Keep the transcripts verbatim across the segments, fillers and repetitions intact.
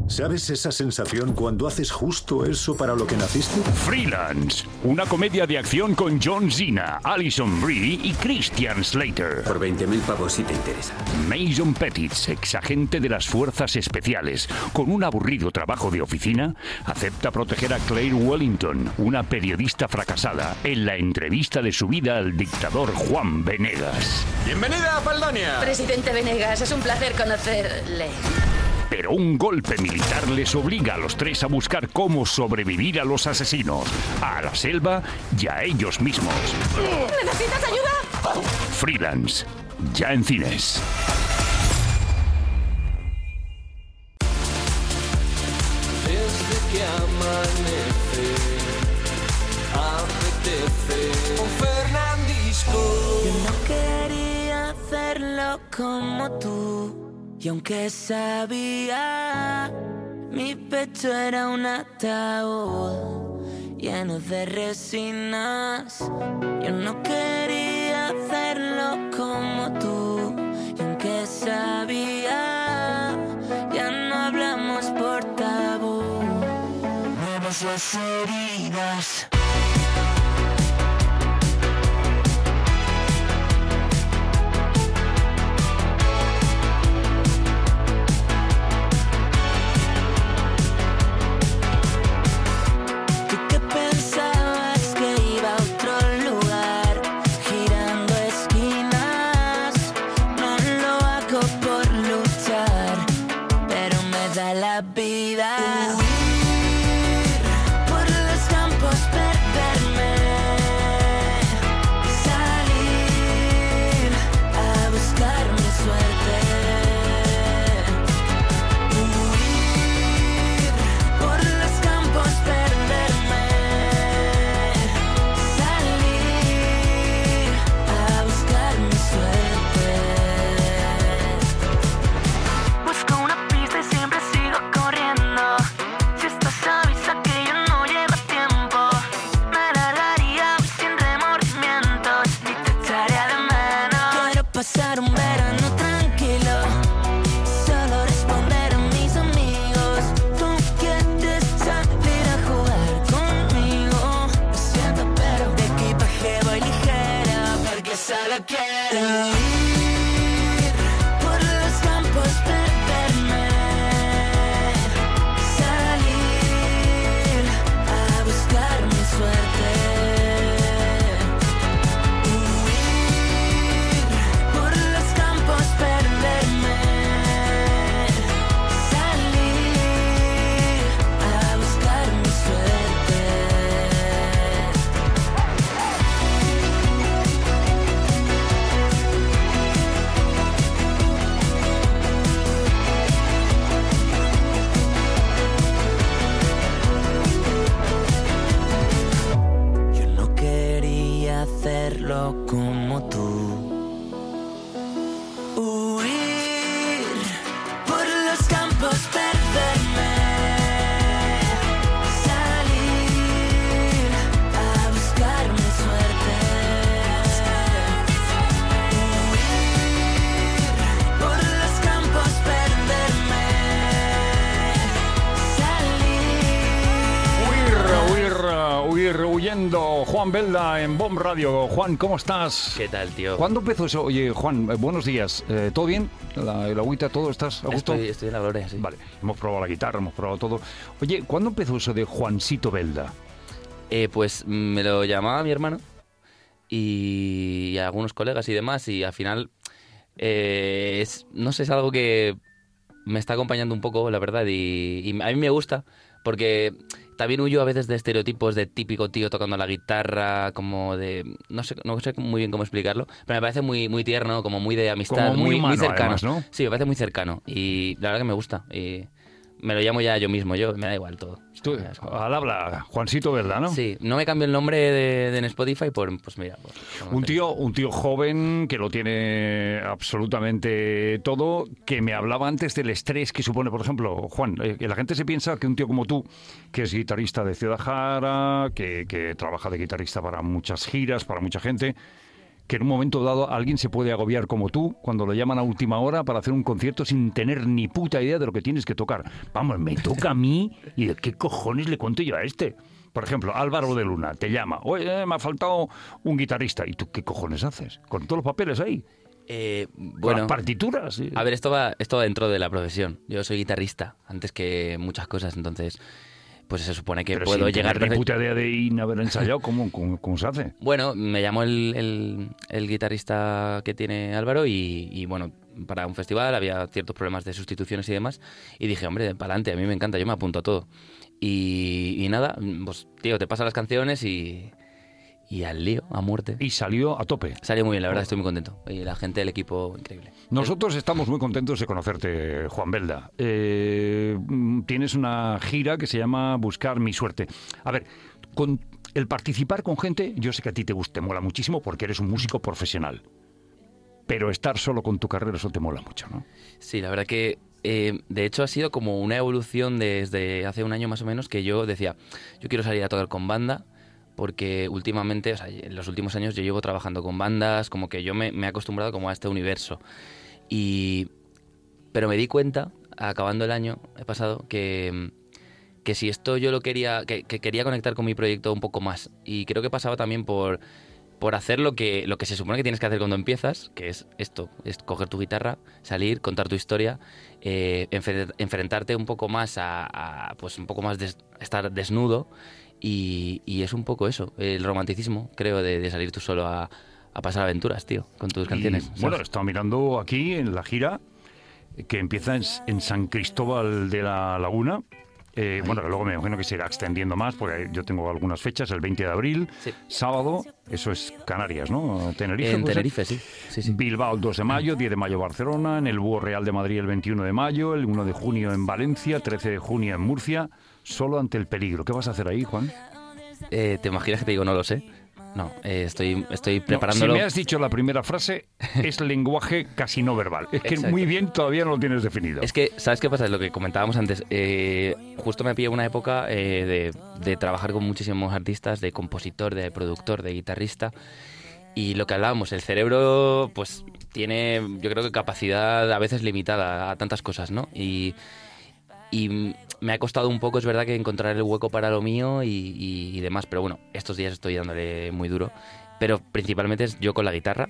¿Sabes esa sensación cuando haces justo eso para lo que naciste? Freelance, una comedia de acción con John Cena, Alison Brie y Christian Slater. Por veinte mil pavos si te interesa. Mason Pettis, exagente de las fuerzas especiales, con un aburrido trabajo de oficina, acepta proteger a Claire Wellington, una periodista fracasada, en la entrevista de su vida al dictador Juan Venegas. ¡Bienvenida a Faldonia! Presidente Venegas, es un placer conocerle. Pero un golpe militar les obliga a los tres a buscar cómo sobrevivir a los asesinos, a la selva y a ellos mismos. ¿Necesitas ayuda? Freelance, ya en cines. Desde que amanece, apetece con Fernandisco. Yo no quería hacerlo como tú. Y aunque sabía, mi pecho era un ataúd lleno de resinas. Yo no quería hacerlo como tú. Y aunque sabía, ya no hablamos por tabú. Nuevas las heridas. Como tú. Huir por los campos, perderme. Salir a buscar mi suerte. Huir por los campos, perderme. Salir. Huir, huir, huir, huyendo. Juan Belda en Bomb Radio. Juan, ¿cómo estás? ¿Qué tal, tío? ¿Cuándo empezó eso? Oye, Juan, eh, buenos días. Eh, ¿Todo bien? ¿La, la agüita, todo? ¿Estás a gusto? Estoy, estoy en la gloria, sí. Vale, hemos probado la guitarra, hemos probado todo. Oye, ¿cuándo empezó eso de Juancito Belda? Eh, pues me lo llamaba mi hermano y, y algunos colegas y demás, y al final, eh, es, no sé, es algo que me está acompañando un poco, la verdad, y, y a mí me gusta, porque también huyo a veces de estereotipos de típico tío tocando la guitarra, como de... No sé, no sé muy bien cómo explicarlo, pero me parece muy, muy tierno, como muy de amistad, como muy, muy, humano, muy cercano. Además, ¿no? Sí, me parece muy cercano y la verdad que me gusta. Y me lo llamo ya yo mismo, yo me da igual todo. Tú, al habla, Juancito Belda, ¿no? Sí, no me cambio el nombre de, de en Spotify por, pues mira... Pues, un, tío, un tío joven que lo tiene absolutamente todo, que me hablaba antes del estrés que supone, por ejemplo, Juan, eh, que la gente se piensa que un tío como tú, que es guitarrista de Ciudad Jara, que, que trabaja de guitarrista para muchas giras, para mucha gente... que en un momento dado alguien se puede agobiar como tú cuando lo llaman a última hora para hacer un concierto sin tener ni puta idea de lo que tienes que tocar. Vamos, me toca a mí y ¿de qué cojones le cuento yo a este? Por ejemplo, Álvaro de Luna te llama, oye, me ha faltado un guitarrista. ¿Y tú qué cojones haces? ¿Con todos los papeles ahí? Eh, bueno, ¿Con las partituras? Sí. A ver, esto va, esto va dentro de la profesión. Yo soy guitarrista antes que muchas cosas, entonces pues se supone que Pero puedo sin llegar... tener ni puta idea de ir a haber ensayado, ¿cómo, cómo, cómo se hace? Bueno, me llamó el, el, el guitarrista que tiene Álvaro y, y bueno, para un festival había ciertos problemas de sustituciones y demás y dije, hombre, para adelante, a mí me encanta, yo me apunto a todo. Y, y nada, pues tío, te pasan las canciones y, y al lío, a muerte. Y salió a tope. Salió muy bien, la verdad, estoy muy contento. Y la gente del equipo, increíble. Nosotros estamos muy contentos de conocerte, Juan Belda. Eh, tienes una gira que se llama Buscar mi suerte. A ver, con el participar con gente, yo sé que a ti te gusta, te mola muchísimo porque eres un músico profesional. Pero estar solo con tu carrera, eso te mola mucho, ¿no? Sí, la verdad que, eh, de hecho, ha sido como una evolución desde hace un año más o menos que yo decía, yo quiero salir a tocar con banda, porque últimamente, o sea, en los últimos años yo llevo trabajando con bandas, como que yo me, me he acostumbrado como a este universo. Y, pero me di cuenta, acabando el año he pasado, que, que si esto yo lo quería, que, que quería conectar con mi proyecto un poco más. Y creo que pasaba también por, por hacer lo que, lo que se supone que tienes que hacer cuando empiezas, que es esto, es coger tu guitarra, salir, contar tu historia, eh, enfer- enfrentarte un poco más a, a pues un poco más de estar desnudo. Y, y es un poco eso, el romanticismo, creo, de, de salir tú solo a, a pasar aventuras, tío, con tus canciones. Y, ¿sabes? bueno, he estado mirando aquí en la gira que empieza en, en San Cristóbal de la Laguna. Eh, bueno, que luego me imagino que se irá extendiendo más, porque yo tengo algunas fechas, el veinte de abril, Sí. sábado, eso es Canarias, ¿no? Tenerife. En ¿puede ser? Tenerife, sí. sí, sí. Bilbao el dos de mayo, diez de mayo Barcelona, en el Búho Real de Madrid el veintiuno de mayo, el uno de junio en Valencia, trece de junio en Murcia, solo ante el peligro. ¿Qué vas a hacer ahí, Juan? Eh, ¿Te imaginas que te digo no lo sé? No, eh, estoy, estoy No, preparándolo. si me has dicho la primera frase, es lenguaje casi no verbal. Es que Exacto. muy bien todavía no lo tienes definido. Es que, ¿sabes qué pasa? Es lo que comentábamos antes. Eh, justo me pillé una época eh, de, de trabajar con muchísimos artistas, de compositor, de productor, de guitarrista. Y lo que hablábamos, el cerebro pues tiene, yo creo que capacidad a veces limitada a tantas cosas, ¿no? Y, y me ha costado un poco, es verdad, que encontrar el hueco para lo mío y, y, y demás. Pero bueno, estos días estoy dándole muy duro. Pero principalmente es yo con la guitarra.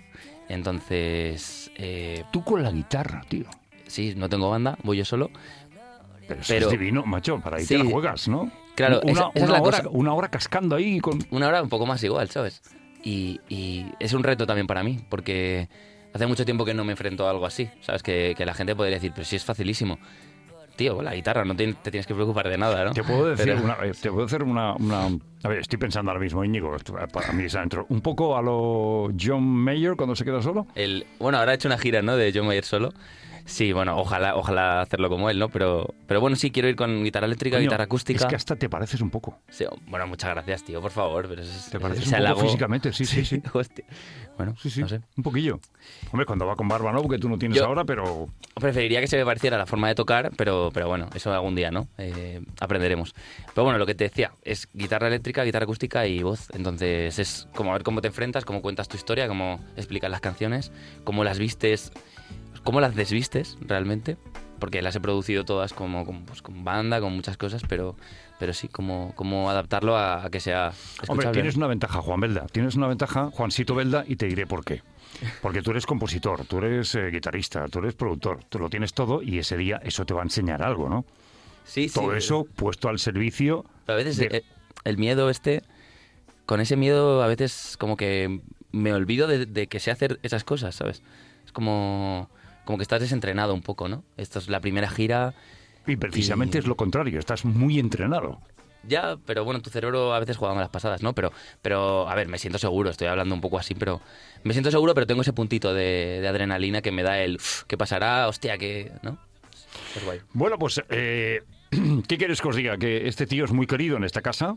Entonces, eh, Tú con la guitarra, tío. sí, no tengo banda, voy yo solo. Pero eso Pero- es divino, macho. Para ahí Sí. te la juegas, ¿no? Claro, una, esa- esa es una la hora, cosa. una hora cascando ahí con... Una hora un poco más igual, ¿sabes? Y, y es un reto también para mí, porque hace mucho tiempo que no me enfrento a algo así, ¿sabes? Que, que la gente podría decir, pero sí es facilísimo. Tío, con la guitarra no te, te tienes que preocupar de nada, ¿no? Te puedo decir Pero- una, eh, te puedo hacer una, una... A ver, estoy pensando ahora mismo, Íñigo, esto, eh, para mí es adentro. Un poco a lo John Mayer cuando se queda solo. El, bueno, ahora he hecho una gira, ¿no? De John Mayer solo. Sí, bueno, ojalá ojalá hacerlo como él, ¿no? Pero, pero bueno, sí, quiero ir con guitarra eléctrica, Coño, guitarra acústica. Es que hasta te pareces un poco. Sí, bueno, muchas gracias, tío, por favor. Pero es, Te pareces ese un poco halago- físicamente, sí, sí, sí. Hostia. Bueno, Sí, sí, no sé. un poquillo. Hombre, cuando va con barba, ¿no? Porque tú no tienes Yo- ahora, pero... Preferiría que se me pareciera la forma de tocar, pero, pero bueno, eso algún día, ¿no? Eh, aprenderemos. Pero bueno, lo que te decía, es guitarra eléctrica, guitarra acústica y voz. Entonces es como a ver cómo te enfrentas, cómo cuentas tu historia, cómo explicas las canciones, cómo las vistes, cómo las desvistes realmente. Porque las he producido todas como, como, pues, con banda, con muchas cosas, pero, pero sí, cómo, cómo adaptarlo a, a que sea escuchable. Hombre, tienes una ventaja, Juan Belda. Tienes una ventaja, Juancito Belda, y te diré por qué. Porque tú eres compositor, tú eres eh, guitarrista, tú eres productor, tú lo tienes todo y ese día eso te va a enseñar algo, ¿no? Sí, sí. Todo eso puesto al servicio... Pero a veces de- eh, el miedo este, con ese miedo a veces como que me olvido de, de que sé hacer esas cosas, ¿sabes? Es como, como que estás desentrenado un poco, ¿no? Esto es la primera gira. Y precisamente y- es lo contrario, estás muy entrenado. Ya, pero bueno, tu cerebro a veces juega malas pasadas, ¿no? Pero, pero a ver, me siento seguro, estoy hablando un poco así, pero me siento seguro, pero tengo ese puntito de, de adrenalina que me da el "Uf, ¿qué pasará? Hostia, ¿qué...? ¿No? Es guay. Bueno, pues, eh, ¿qué quieres que os diga? Que este tío es muy querido en esta casa,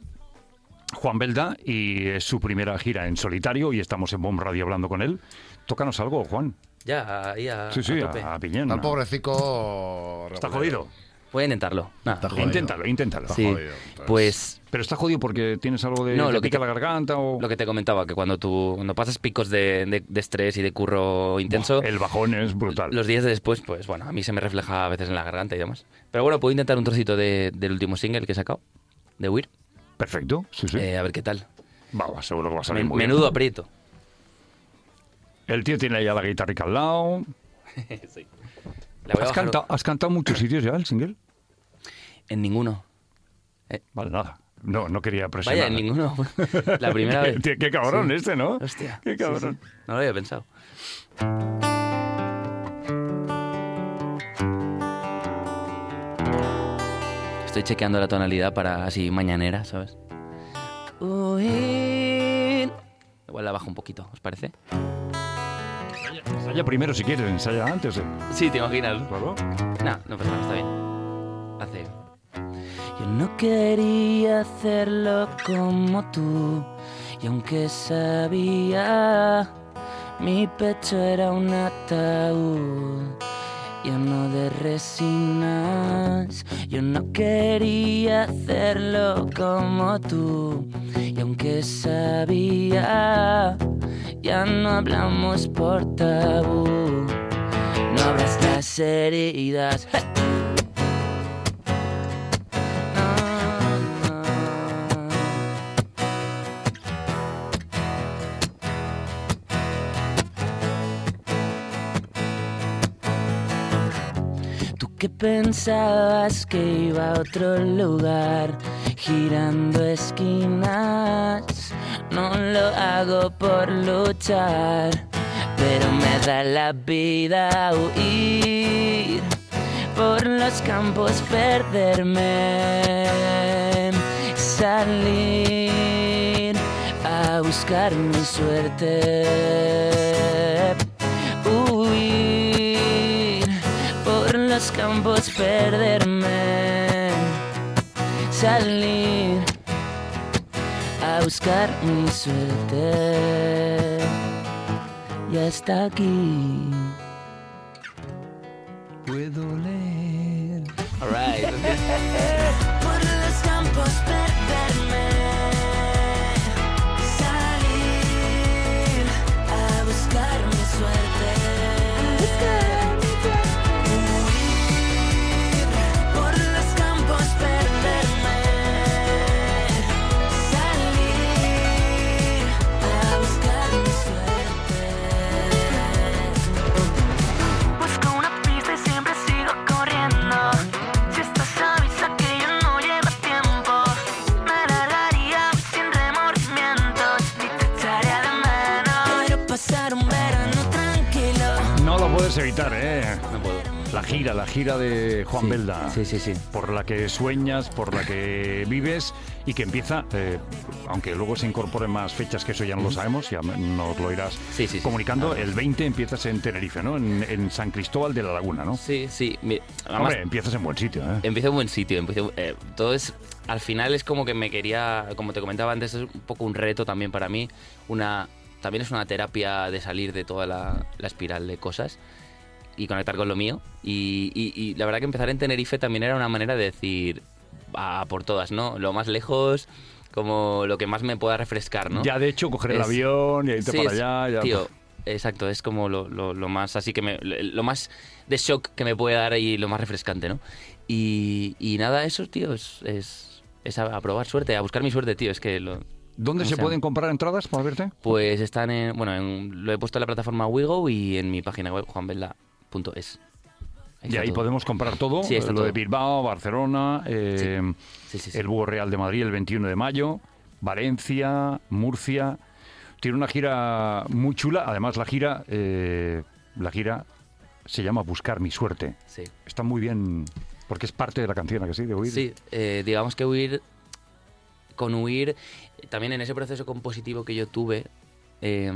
Juan Belda, y es su primera gira en solitario y estamos en Bomb Radio hablando con él. Tócanos algo, Juan. Ya, ahí a, Sí, sí, a tope. a, a piñón. Al pobrecico... Está regulero. jodido. Voy a intentarlo. Nada. Está jodido. Inténtalo, inténtalo. Sí, jodido, pues. pues Pero está jodido porque tienes algo de No, te lo que pica te- la garganta o lo que te comentaba, que cuando tú cuando pasas picos de, de, de estrés y de curro intenso, el bajón es brutal. los días de después, pues bueno, a mí se me refleja a veces en la garganta y demás. Pero bueno, puedo intentar un trocito de, del último single que he sacado, de Weir, Perfecto, sí, sí. eh, a ver qué tal. Va, va, seguro que va a salir Men- muy bien. menudo aprieto. El tío tiene ya la guitarrica al lado. Sí. La voy a ¿Has, bajar cantado, ¿Has cantado en muchos sitios ya el single? en ninguno. Vale, nada. No, no quería presionar. Vaya, en ninguno. La primera vez. Qué, qué cabrón Sí. este, ¿no? Hostia. Qué sí, cabrón. sí. No lo había pensado. Estoy chequeando la tonalidad para así mañanera, ¿sabes? Huir. Igual la bajo un poquito, ¿os parece? Ensaya primero si quieres, ensaya antes. ¿eh? Sí, te imaginas. Claro. No, no pasa nada, está bien. Hace. Yo no quería hacerlo como tú, y aunque sabía, mi pecho era un ataúd lleno de resinas. Yo no quería hacerlo como tú, y aunque sabía, ya no hablamos por tabú. No abras las heridas. ¡Hey! No, no. Tú que pensabas que iba a otro lugar, girando esquinas. No lo hago por luchar, pero me da la vida huir por los campos, perderme, salir a buscar mi suerte, huir por los campos, perderme, salir a buscar mi suerte. Ya está aquí. Puedo leer. All right. Por los campos perderme, salir a buscar mi suerte, huir por los campos perderme, salir a buscar mi suerte. Busco una pista y siempre sigo corriendo. Si esto se avisa que yo no llevo tiempo, me largaría sin remordimientos y te echaría de menos. Quiero pasar un verano tranquilo. No lo puedes evitar, ¿eh? No puedo. La gira, la gira de Juan Sí, Belda. sí, sí, sí. Por la que sueñas, por la que vives y que empieza, eh, aunque luego se incorporen más fechas, que eso ya no lo sabemos, ya nos lo irás Sí, sí, sí. comunicando. Ah. El veinte empiezas en Tenerife, ¿no? En, en San Cristóbal de la Laguna, ¿no? Sí, sí. Mi- además, Hombre, empiezas en buen sitio, ¿eh? empiezo en buen sitio. Empiezo, eh, todo es. Al final es como que me quería. Como te comentaba antes, es un poco un reto también para mí. Una. También es una terapia de salir de toda la, la espiral de cosas y conectar con lo mío. Y, y- y la verdad que empezar en Tenerife también era una manera de decir a por todas, ¿no? Lo más lejos, como lo que más me pueda refrescar, ¿no? Ya de hecho, coger el Es- avión y irte Sí, para es- allá. Ya, Tío, exacto, es como lo, lo- lo más así que me, lo más de shock que me puede dar y lo más refrescante, ¿no? Y, y nada, eso, tío, es, es, es a, a probar suerte, a buscar mi suerte, tío, es que lo... ¿Dónde o se sea, pueden comprar entradas para verte? Pues están en, bueno, en- lo he puesto en la plataforma Wigo y en mi página web juanbelda punto es. Y ahí podemos comprar todo, Sí, está lo de todo. Bilbao, Barcelona, eh, Sí, sí, sí. el Búho Real de Madrid el veintiuno de mayo, Valencia, Murcia. Tiene una gira muy chula, además la gira, eh, la gira se llama Buscar mi suerte. Sí. Está muy bien, porque es parte de la canción, ¿a que sí? De Huir. Sí, eh, digamos que huir, con huir, también en ese proceso compositivo que yo tuve eh,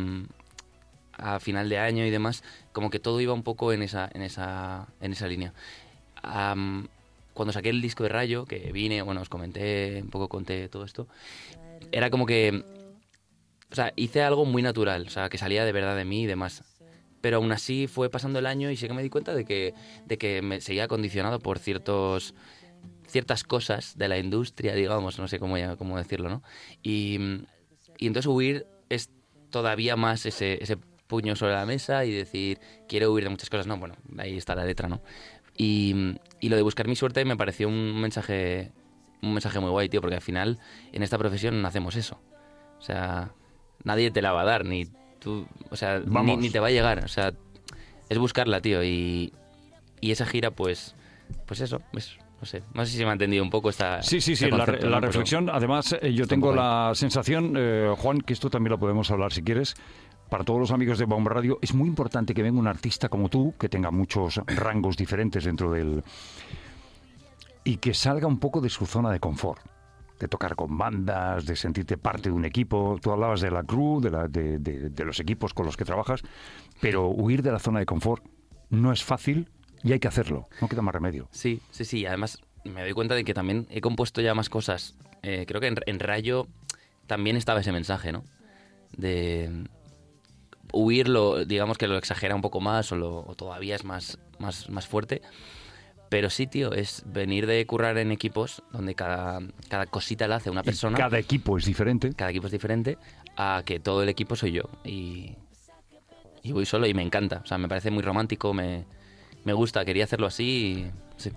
a final de año y demás, como que todo iba un poco en esa, en esa, en esa línea. Am, cuando saqué el disco de Rayo, que vine, bueno, os comenté, un poco conté todo esto, era como que, o sea, hice algo muy natural, o sea, que salía de verdad de mí y demás. pero aún así fue pasando el año y sí que me di cuenta de que, de que me seguía condicionado por ciertos ciertas cosas de la industria, digamos, no sé cómo, cómo decirlo, ¿no? Y, y entonces huir es todavía más ese, ese puño sobre la mesa y decir, quiero huir de muchas cosas. No, bueno, ahí está la letra, ¿no? Y, y lo de buscar mi suerte me pareció un mensaje, un mensaje muy guay, tío, porque al final en esta profesión no hacemos eso. O sea, nadie te la va a dar, ni tú, o sea, ni, ni te va a llegar. O sea, es buscarla, tío. Y, y esa gira, pues, pues eso, es... No sé, no sé si se me ha entendido un poco esta... Sí, sí, sí, la, re, la reflexión. Pero además, eh, yo tengo la sensación, eh, Juan, que esto también lo podemos hablar si quieres, para todos los amigos de Bomba Radio, es muy importante que venga un artista como tú, que tenga muchos rangos diferentes dentro del... y que salga un poco de su zona de confort, de tocar con bandas, de sentirte parte de un equipo. Tú hablabas de la crew, de, la, de, de, de los equipos con los que trabajas, pero huir de la zona de confort no es fácil. Y hay que hacerlo, no queda más remedio. Sí, sí, sí. Además, me doy cuenta de que también he compuesto ya más cosas. Eh, creo que en, en Rayo también estaba ese mensaje, ¿no? De huirlo, digamos que lo exagera un poco más o, lo, o todavía es más, más, más fuerte. Pero sí, tío, es venir de currar en equipos donde cada, cada cosita la hace una persona. Y cada equipo es diferente. Cada equipo es diferente a que todo el equipo soy yo. Y, y voy solo y me encanta. O sea, me parece muy romántico, me... Me gusta, quería hacerlo así y... sí.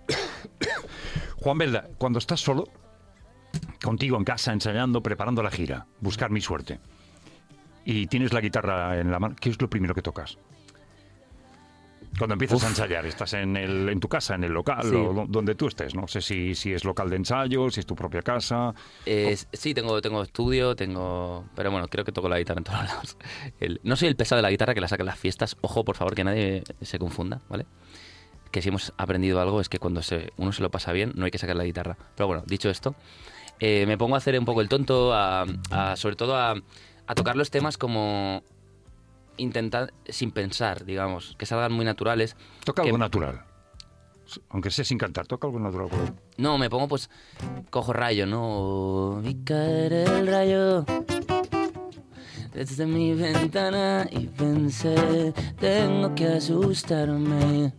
Juan Belda, cuando estás solo, contigo en casa, ensayando, preparando la gira, buscar mi suerte, y tienes la guitarra en la mano, ¿qué es lo primero que tocas? Cuando empiezas Uf. a ensayar, estás en, el, en tu casa, en el local, sí. o donde tú estés. No sé si, si es local de ensayo, si es tu propia casa. Eh, sí, tengo, tengo estudio, tengo... Pero bueno, creo que toco la guitarra en todos lados. El, no soy el pesado de la guitarra que la saca en las fiestas. Ojo, por favor, que nadie se confunda, ¿vale? Que si hemos aprendido algo es que cuando se, uno se lo pasa bien, no hay que sacar la guitarra. Pero bueno, dicho esto, eh, me pongo a hacer un poco el tonto, a, a, sobre todo a, a tocar los temas como... intentar sin pensar, digamos, que salgan muy naturales. Toca que... algo natural. Aunque sea sin cantar, toca algo natural. No, me pongo pues, cojo Rayo, ¿no? Vi caer el rayo desde mi ventana y pensé, tengo que asustarme.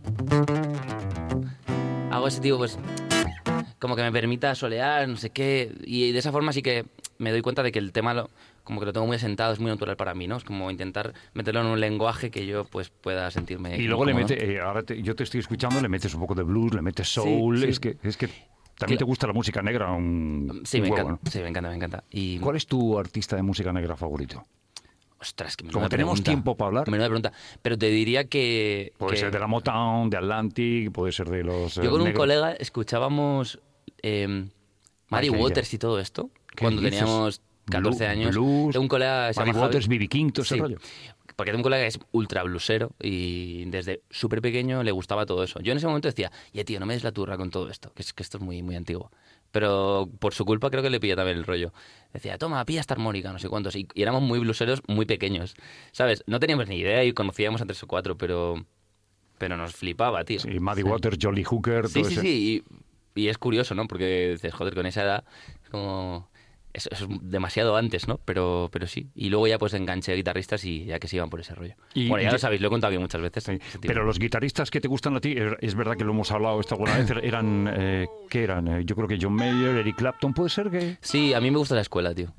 Hago ese tipo, pues, como que me permita solear, no sé qué, y de esa forma sí que me doy cuenta de que el tema lo... como que lo tengo muy asentado, es muy natural para mí, ¿no? Es como intentar meterlo en un lenguaje que yo pues pueda sentirme y luego cómodo. Le mete, eh, ahora te, yo te estoy escuchando, le metes un poco de blues, le metes soul, sí, sí. es que es que también te gusta la música negra un, sí, un me huevo, encanta, ¿no? Sí, me encanta, me encanta. Y... ¿Cuál es tu artista de música negra favorito? Ostras, que me Como tenemos pregunta. tiempo para hablar. Menuda pregunta. Pero te diría que... Puede que... ser de la Motown, de Atlantic, puede ser de los... Yo con eh, un colega escuchábamos eh, Muddy Waters y todo esto, cuando dices? teníamos catorce años. Blues, un colega se Muddy llama Waters, Javi. B B King, todo ese sí, rollo. porque tengo un colega que es ultra blusero y desde súper pequeño le gustaba todo eso. Yo en ese momento decía, ya tío, no me des la turra con todo esto, que es que esto es muy, muy antiguo. Pero por su culpa creo que le pilla también el rollo. Decía, toma, pilla esta armónica, no sé cuántos. Y, y éramos muy bluseros, muy pequeños, ¿sabes? No teníamos ni idea y conocíamos a tres o cuatro, pero... Pero nos flipaba, tío. Sí, Muddy Waters, Jolly Hooker, Sí, todo sí, ese. sí. Y, y es curioso, ¿no? Porque dices, joder, con esa edad es como... Es, es demasiado antes, ¿no? Pero, pero sí. Y luego ya pues enganché a guitarristas y ya que se iban por ese rollo. Y, bueno, ya y, lo sabéis, lo he contado aquí muchas veces. Sí, pero los guitarristas que te gustan a ti, es verdad que lo hemos hablado esta alguna vez, eran... Eh, ¿Qué eran? Eh, yo creo que John Mayer, Eric Clapton, ¿puede ser que...? Sí, a mí me gusta la escuela, tío.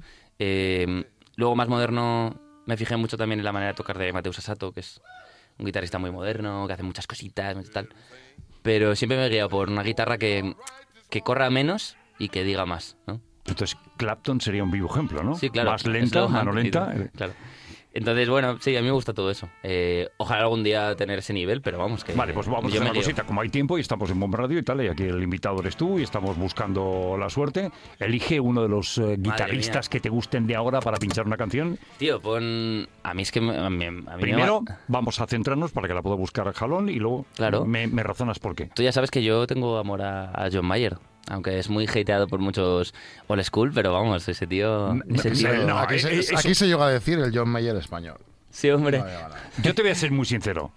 Eh, luego, más moderno, me fijé mucho también en la manera de tocar de Mateusz Asato, que es un guitarrista muy moderno, que hace muchas cositas y tal. Pero siempre me he guiado por una guitarra que, que corra menos y que diga más, ¿no? Entonces, Clapton sería un vivo ejemplo, ¿no? Sí, claro. Más lenta, mano lenta. Claro. Entonces, bueno, sí, a mí me gusta todo eso. Eh, ojalá algún día tener ese nivel, pero vamos que... Vale, pues vamos a hacer una cosita. Como hay tiempo y estamos en Bomba Radio y tal, y aquí el invitado eres tú y estamos buscando la suerte, elige uno de los eh, guitarristas que te gusten de ahora para pinchar una canción. Tío, pon... A mí es que... A mí, a mí Primero, me va... vamos a centrarnos para que la pueda buscar al jalón y luego claro. me, me razonas por qué. Tú ya sabes que yo tengo amor a, a John Mayer. Aunque es muy hateado por muchos old school, pero vamos, ese tío... Ese tío... No, aquí, se, eso... aquí se llega a decir el John Mayer español. Sí, hombre. No, no, no. Yo te voy a ser muy sincero.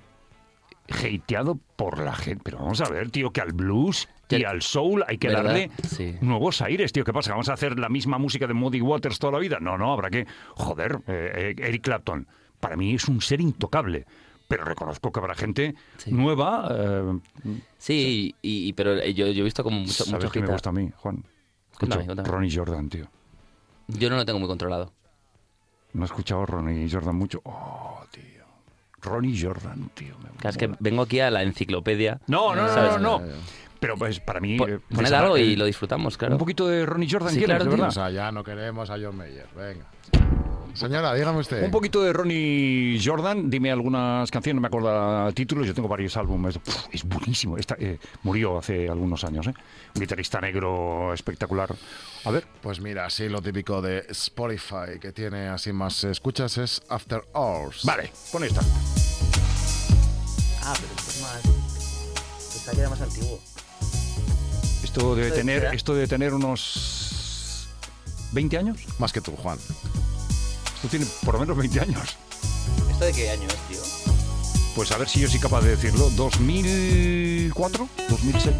Hateado por la gente. Pero vamos a ver, tío, que al blues y al soul hay que ¿verdad? darle sí. nuevos aires, tío. ¿Qué pasa? ¿Vamos a hacer la misma música de Muddy Waters toda la vida? No, no, habrá que... Joder, eh, Eric Clapton, para mí es un ser intocable. pero reconozco que habrá gente sí. nueva. Eh, sí, y, y, pero yo, yo he visto como mucho, ¿sabes mucho qué me gusta a mí, Juan? Cuéntame, cuéntame. Ronnie Jordan, tío. Yo no lo tengo muy controlado. ¿No has escuchado a Ronnie Jordan mucho? Oh, tío. Ronnie Jordan, tío. Me claro, es que vengo aquí a la enciclopedia. No, no, no, no, no. Pero pues para mí... Pon, poned algo y lo disfrutamos, claro. Un poquito de Ronnie Jordan, sí, ¿quieres, claro, de verdad? O sea, ya no queremos a John Mayer, venga. Señora, dígame usted. Un poquito de Ronnie Jordan, dime algunas canciones, no me acuerdo títulos, yo tengo varios álbumes. Uf, es buenísimo. Esta, eh, murió hace algunos años, ¿eh? Un guitarrista negro espectacular. A ver. Pues mira, sí, lo típico de Spotify, que tiene así más escuchas, es After Hours. Vale, pon esta. Ah, pero esto es más... Esta queda más antiguo. Esto debe, tener, esto debe tener unos... ¿veinte años? Más que tú, Juan. Esto tiene por lo menos veinte años. ¿Esto de qué año es, tío? Pues a ver si yo soy capaz de decirlo. ¿dos mil cuatro? ¿dos mil seis?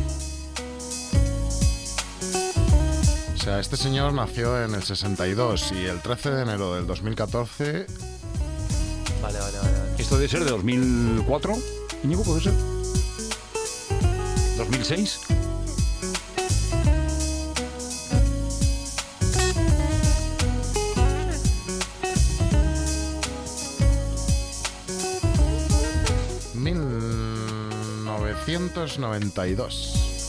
O sea, este señor nació en el sesenta y dos y el trece de enero del dos mil catorce... Vale, vale, vale. vale. ¿Esto debe ser de dos mil cuatro? ¿Íñigo puede ser? ¿dos mil seis? mil novecientos noventa y dos.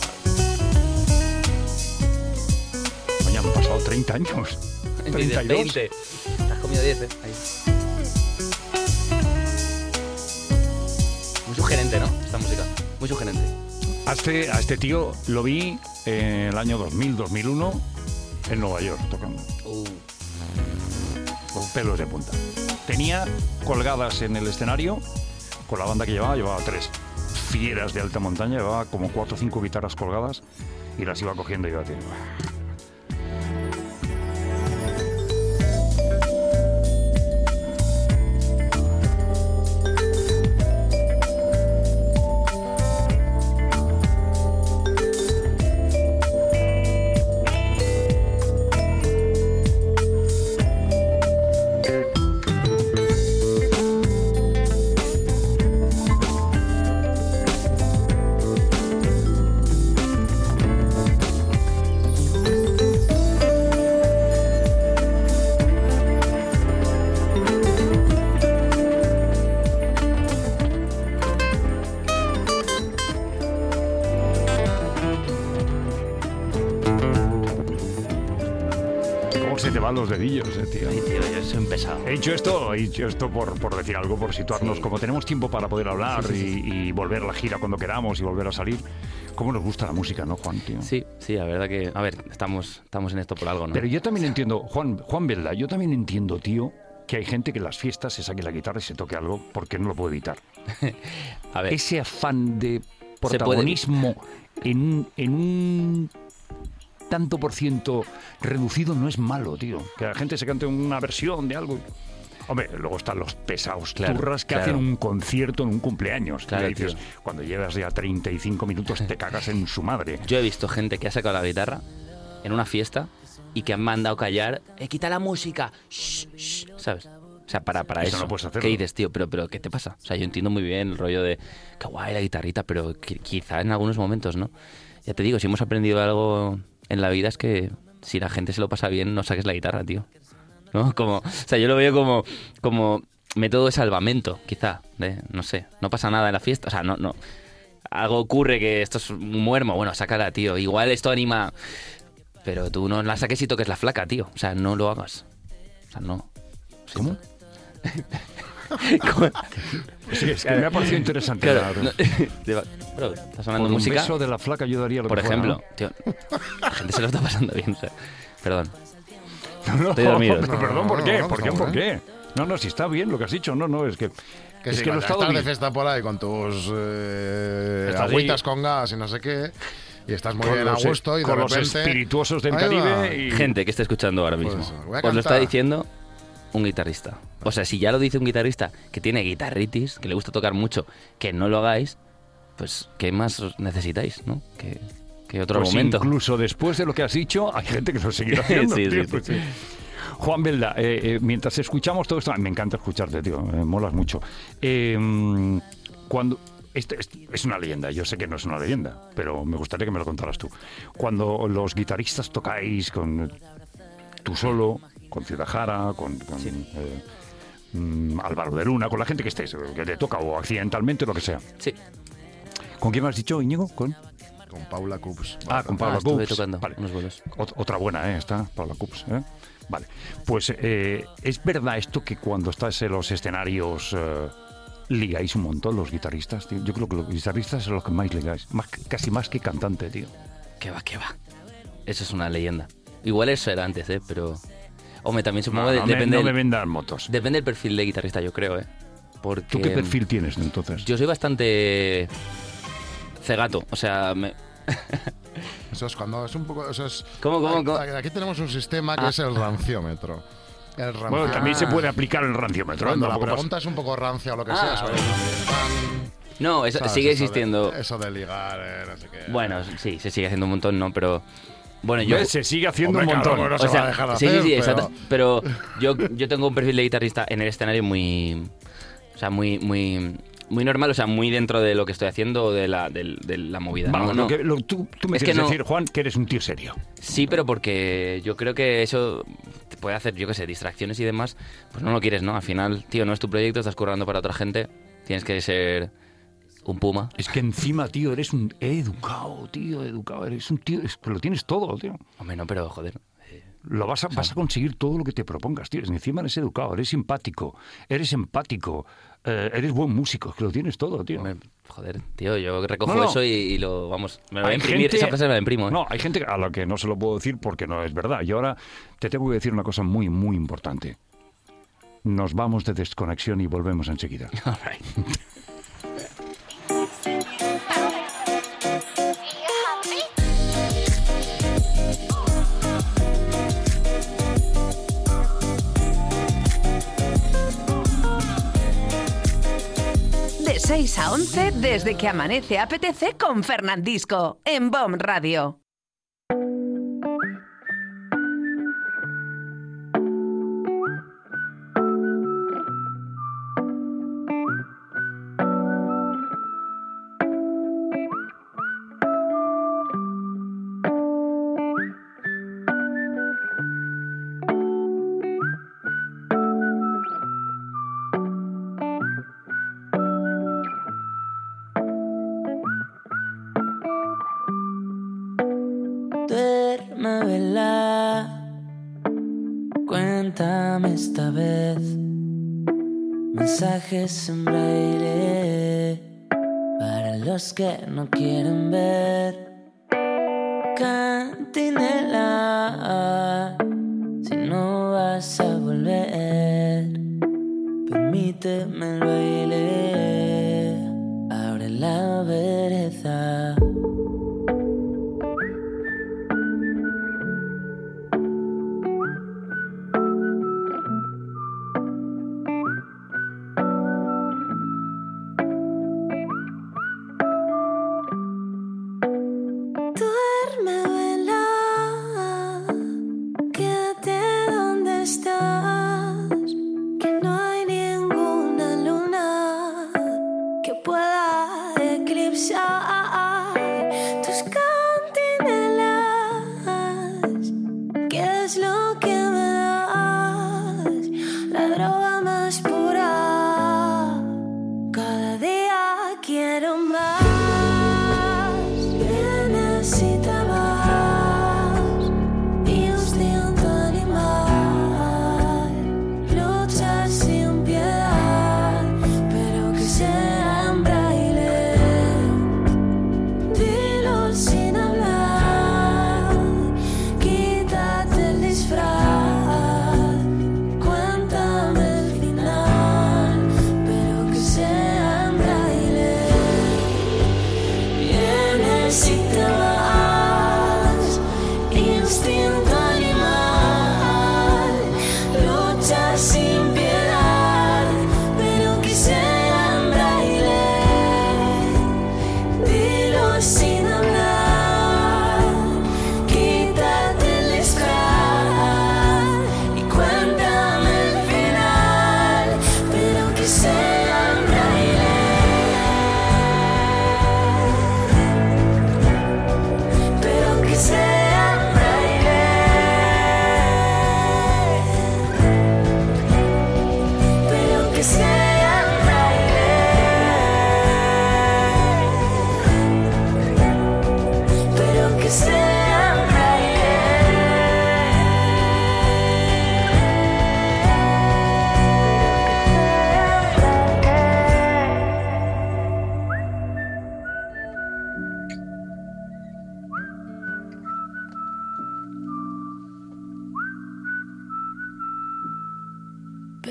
Oye, han pasado treinta años. treinta y dos. veinte. Te has comido diez, ¿eh? Ahí. Muy sugerente, ¿no? Esta música. Muy sugerente. A este, a este tío lo vi en el año dos mil, dos mil uno en Nueva York tocando. Uh. Con pelos de punta. Tenía colgadas en el escenario, con la banda que llevaba, llevaba tres fieras de alta montaña, llevaba como cuatro o cinco guitarras colgadas y las iba cogiendo y iba haciendo... Se te van los dedillos, eh, tío. Ay, tío, yo soy un pesado. He dicho esto, he dicho esto por, por decir algo, por situarnos. Sí. Como tenemos tiempo para poder hablar sí, sí, sí. Y, y volver a la gira cuando queramos y volver a salir. ¿Cómo nos gusta la música, no, Juan, tío? Sí, sí, la verdad que... A ver, estamos, estamos en esto por algo, ¿no? Pero yo también entiendo, Juan, Juan Velda, yo también entiendo, tío, que hay gente que en las fiestas se saque la guitarra y se toque algo porque no lo puede evitar. A ver. Ese afán de protagonismo en un... En un tanto por ciento reducido no es malo, tío. Que la gente se cante una versión de algo. Hombre, luego están los pesados claro, turras que claro. hacen un concierto en un cumpleaños. Claro, y dices, cuando llevas ya treinta y cinco minutos te cagas en su madre. Yo he visto gente que ha sacado la guitarra en una fiesta y que han mandado callar. ¡Eh, quita la música! Shh, shh, ¿sabes? O sea, para, para eso. eso no puedes hacerlo. ¿Qué dices, tío? ¿Pero, pero qué te pasa? O sea, yo entiendo muy bien el rollo de qué guay la guitarrita, pero que, quizá en algunos momentos, ¿no? Ya te digo, si hemos aprendido algo en la vida es que si la gente se lo pasa bien, no saques la guitarra, tío. ¿No? Como, o sea, yo lo veo como, como método de salvamento, quizá. De, no sé, no pasa nada en la fiesta. O sea, no, no. Algo ocurre que esto es un muermo. Bueno, sácala, tío. Igual esto anima... Pero tú no la saques y toques la flaca, tío. O sea, no lo hagas. O sea, no. ¿Cómo? ¿Cómo? Sí, es que me ha parecido interesante. Claro, no, pero está sonando Por música. Un beso de la flaca yo daría lo Por que ejemplo, fuera, ¿no? tío, la gente se lo está pasando bien. O sea, perdón. No, no, Estoy dormido. no, perdón, ¿por qué? no, ¿Por qué? no, ¿Por ¿eh? qué? No, no, si está bien lo que has dicho. No, no, es que... Que es si que lo he cuando estado estás de bien. fiesta por ahí con tus eh, Estás agüitas ahí con gas y no sé qué, y estás muy Con bien a los- gusto y de con los repente... espirituosos del Ahí Caribe va. y... Gente que está escuchando ahora mismo. Pues, voy a Os lo está cantar. diciendo un guitarrista. O sea, si ya lo dice un guitarrista que tiene guitarritis, que le gusta tocar mucho, que no lo hagáis, pues ¿qué más os necesitáis, no? Que, que otro Pues momento. incluso después de lo que has dicho, hay gente que lo seguirá haciendo. Sí, tío, sí, pues sí. sí. Juan Belda, eh, eh, mientras escuchamos todo esto, me encanta escucharte, tío, me molas mucho. Eh, cuando este, este es una leyenda, yo sé que no es una leyenda, pero me gustaría que me lo contaras tú. Cuando los guitarristas tocáis con tú solo, con Ciudad Jara, con, con sí. eh, mm, Álvaro de Luna, con la gente que estés, que te toca o accidentalmente, lo que sea. Sí. ¿Con quién me has dicho, Íñigo? ¿Con? Con Paula Cups. Ah, con Paula ah, estuve Cups. tocando vale. unos bolos. Ot- otra buena, ¿eh? Está Paula Cups, ¿eh? Vale. Pues eh, es verdad esto que cuando estás en los escenarios eh, ligáis un montón los guitarristas, tío. Yo creo que los guitarristas son los que más ligáis, más, casi más que cantante, tío. Que va, que va. Eso es una leyenda. Igual eso era antes, ¿eh? Pero... Hombre, también supongo no, que no depende... Me, no del, me vendan motos. Depende del perfil de guitarrista, yo creo, ¿eh? Porque... ¿Tú qué perfil tienes, entonces? Yo soy bastante... cegato, o sea... Me... Eso es cuando es un poco... Eso es, ¿Cómo, cómo, cómo? Aquí tenemos un sistema que ah. es el ranciómetro. El ranciómetro. Bueno, también ah. se puede aplicar el ranciómetro. Cuando ¿eh? la pregunta pasa. es un poco rancia o lo que ah, sea. Sobre no, eso, sigue eso existiendo. De, eso de ligar, eh, no sé qué. Bueno, sí, se sigue haciendo un montón, ¿no? Pero... Bueno, yo... Se sigue haciendo Hombre, un montón. Claro, no o se sea, va a dejar de sí, hacer, sí, sí, pero... exacto. Pero yo, yo tengo un perfil de guitarrista en el escenario muy... O sea, muy... muy Muy normal, o sea, muy dentro de lo que estoy haciendo, de la, de, de la movida. Vamos, no, lo que, lo, tú, tú me es quieres que no, decir, Juan, que eres un tío serio. Sí, pero porque yo creo que eso te puede hacer, yo qué sé, distracciones y demás, pues no lo quieres, ¿no? Al final, tío, no es tu proyecto, estás currando para otra gente, tienes que ser un puma. Es que encima, tío, eres un educado, tío, educado, eres un tío, es que lo tienes todo, tío. Hombre, no, pero joder... Lo vas a, vas a conseguir todo lo que te propongas, tío. Encima eres educado, eres simpático, eres empático, eh, eres buen músico, es que lo tienes todo, tío. Me, joder, tío, yo recojo no, no. eso y, y lo, vamos, me lo voy a imprimir, gente, esa frase me la imprimo. ¿eh? No, hay gente a la que no se lo puedo decir porque no es verdad. Y ahora te tengo que decir una cosa muy, muy importante. Nos vamos de desconexión y volvemos enseguida. All right. seis a once desde que amanece A P T C con Fernandisco en B O M Radio. Duerme, vela, cuéntame esta vez mensajes en braille para los que no quieren ver. Cantinela, si no vas a volver, permíteme el baile, abre la vereda.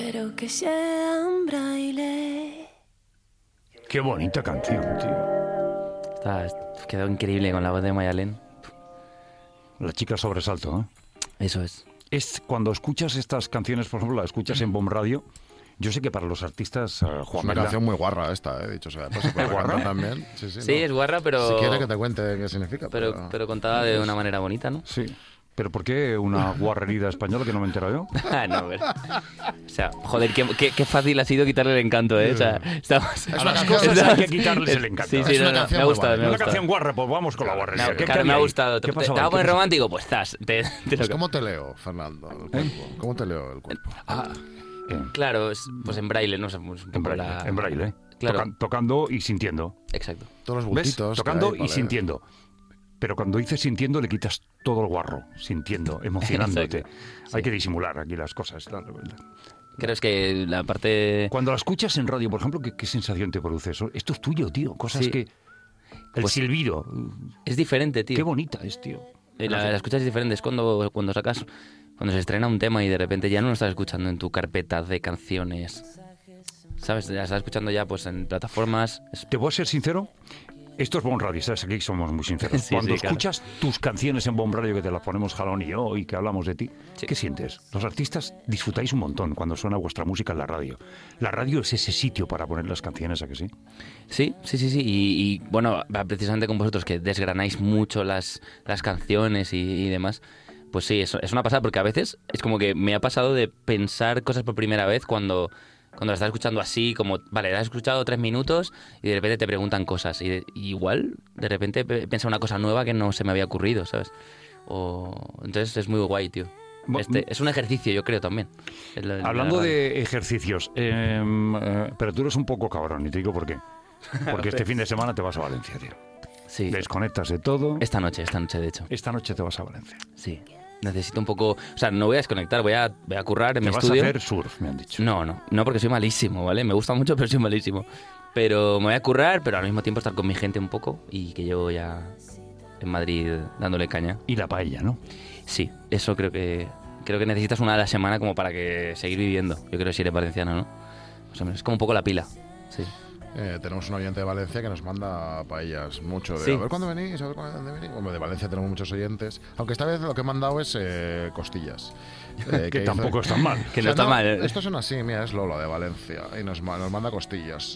pero que sea en braille. Qué bonita canción, tío. Está, quedó increíble con la voz de Mayalen. La chica sobresalto, ¿eh? Eso es. Es cuando escuchas estas canciones, por ejemplo, las escuchas en Bomb Radio. Yo sé que para los artistas, uh, Juan Es una Melda, canción muy guarra esta, eh, dicho sea. Pues se puede cantar también. Sí, sí, Sí, no. es guarra, pero... Si quiere que te cuente qué significa. Pero, Pero, pero contada de una manera bonita, ¿no? Sí. ¿Pero por qué una guarrerida española que no me he enterado yo? Ah, no, a ver. O sea, joder, qué, qué, qué fácil ha sido quitarle el encanto, ¿eh? O sea, estamos... A las cosas hay que quitarles el encanto. Sí, sí, Es no, una no, canción me ha muy gustado, buena. me ha Una gustado. canción guarra, pues vamos con la guarrería. No, ¿Qué- claro, qué me ha hay ahí? gustado. ¿Te, ¿Qué te, pasa te va a hoy? poner ¿Qué- romántico? Pues estás. Te, te Pues lo- ¿cómo te leo, Fernando, el cuerpo? ¿Cómo te leo el cuerpo? Ah, eh, Claro, es, pues en braille, ¿no? O sea, pues un en poco braille, la- en braille, ¿eh? Claro. Tocan- tocando y sintiendo. Exacto. Todos los ¿Ves? bultitos. que Tocando hay y para leer. sintiendo. Pero cuando dices sintiendo le quitas todo el guarro, sintiendo, emocionándote. Exacto. Hay Sí. que disimular aquí las cosas. la- la- Creo es que la parte... Cuando la escuchas en radio, por ejemplo, ¿qué, qué sensación te produce eso? Esto es tuyo, tío. Cosas Sí. que... El Pues- silbido. Es diferente, tío. Qué bonita es, tío. Eh, La, la escuchas es diferente. Es cuando, cuando sacas... Cuando se estrena un tema y de repente ya no lo estás escuchando en tu carpeta de canciones. ¿Sabes? La estás escuchando ya pues en plataformas. Es- ¿Te puedo ser sincero? Esto es Bomb Radio, ¿sabes? Aquí somos muy sinceros. Sí, Cuando sí, claro. escuchas tus canciones en Bomb Radio, que te las ponemos Jalón y yo, y que hablamos de ti, Sí. ¿qué sientes? Los artistas disfrutáis un montón cuando suena vuestra música en la radio. La radio es ese sitio para poner las canciones, ¿a que sí? Sí, sí, sí, sí. Y, y, bueno, va precisamente con vosotros que desgranáis mucho las, las canciones y, y demás. Pues sí, es, es una pasada porque a veces es como que me ha pasado de pensar cosas por primera vez cuando, cuando la estás escuchando así, como, vale, la has escuchado tres minutos y de repente te preguntan cosas. Y, de- y igual, de repente pe- piensa una cosa nueva que no se me había ocurrido, ¿sabes? O, entonces es muy guay, tío. Bo- Este, es un ejercicio, yo creo, también. El- el- Hablando la- de ejercicios, eh, eh, pero tú eres un poco cabrón, y te digo por qué. Porque este fin de semana te vas a Valencia, tío. Sí, Desconectas de todo. esta noche, esta noche, de hecho. Esta noche te vas a Valencia. Sí. Necesito un poco... O sea, no voy a desconectar, voy a, voy a currar en Te mi vas estudio. a hacer surf, me han dicho. No, no, no porque soy malísimo, ¿vale? Me gusta mucho, pero soy malísimo. Pero me voy a currar, pero al mismo tiempo estar con mi gente un poco y que llevo ya en Madrid dándole caña. Y la paella, ¿no? Sí, eso creo que creo que necesitas una a la semana como para que seguir viviendo. Yo creo que si eres valenciano, ¿no? Más o menos, es como un poco la pila. Sí. Eh, tenemos un oyente de Valencia que nos manda paellas mucho de Sí. a ver cuándo venís, a ver cuándo venís. Bueno, de Valencia tenemos muchos oyentes, aunque esta vez lo que he mandado es eh, costillas. Eh, Que dice- tampoco es tan mal. Que O no sea, está mal, ¿eh? Estos son así, mira, es Lola de Valencia y nos, ma- nos manda costillas.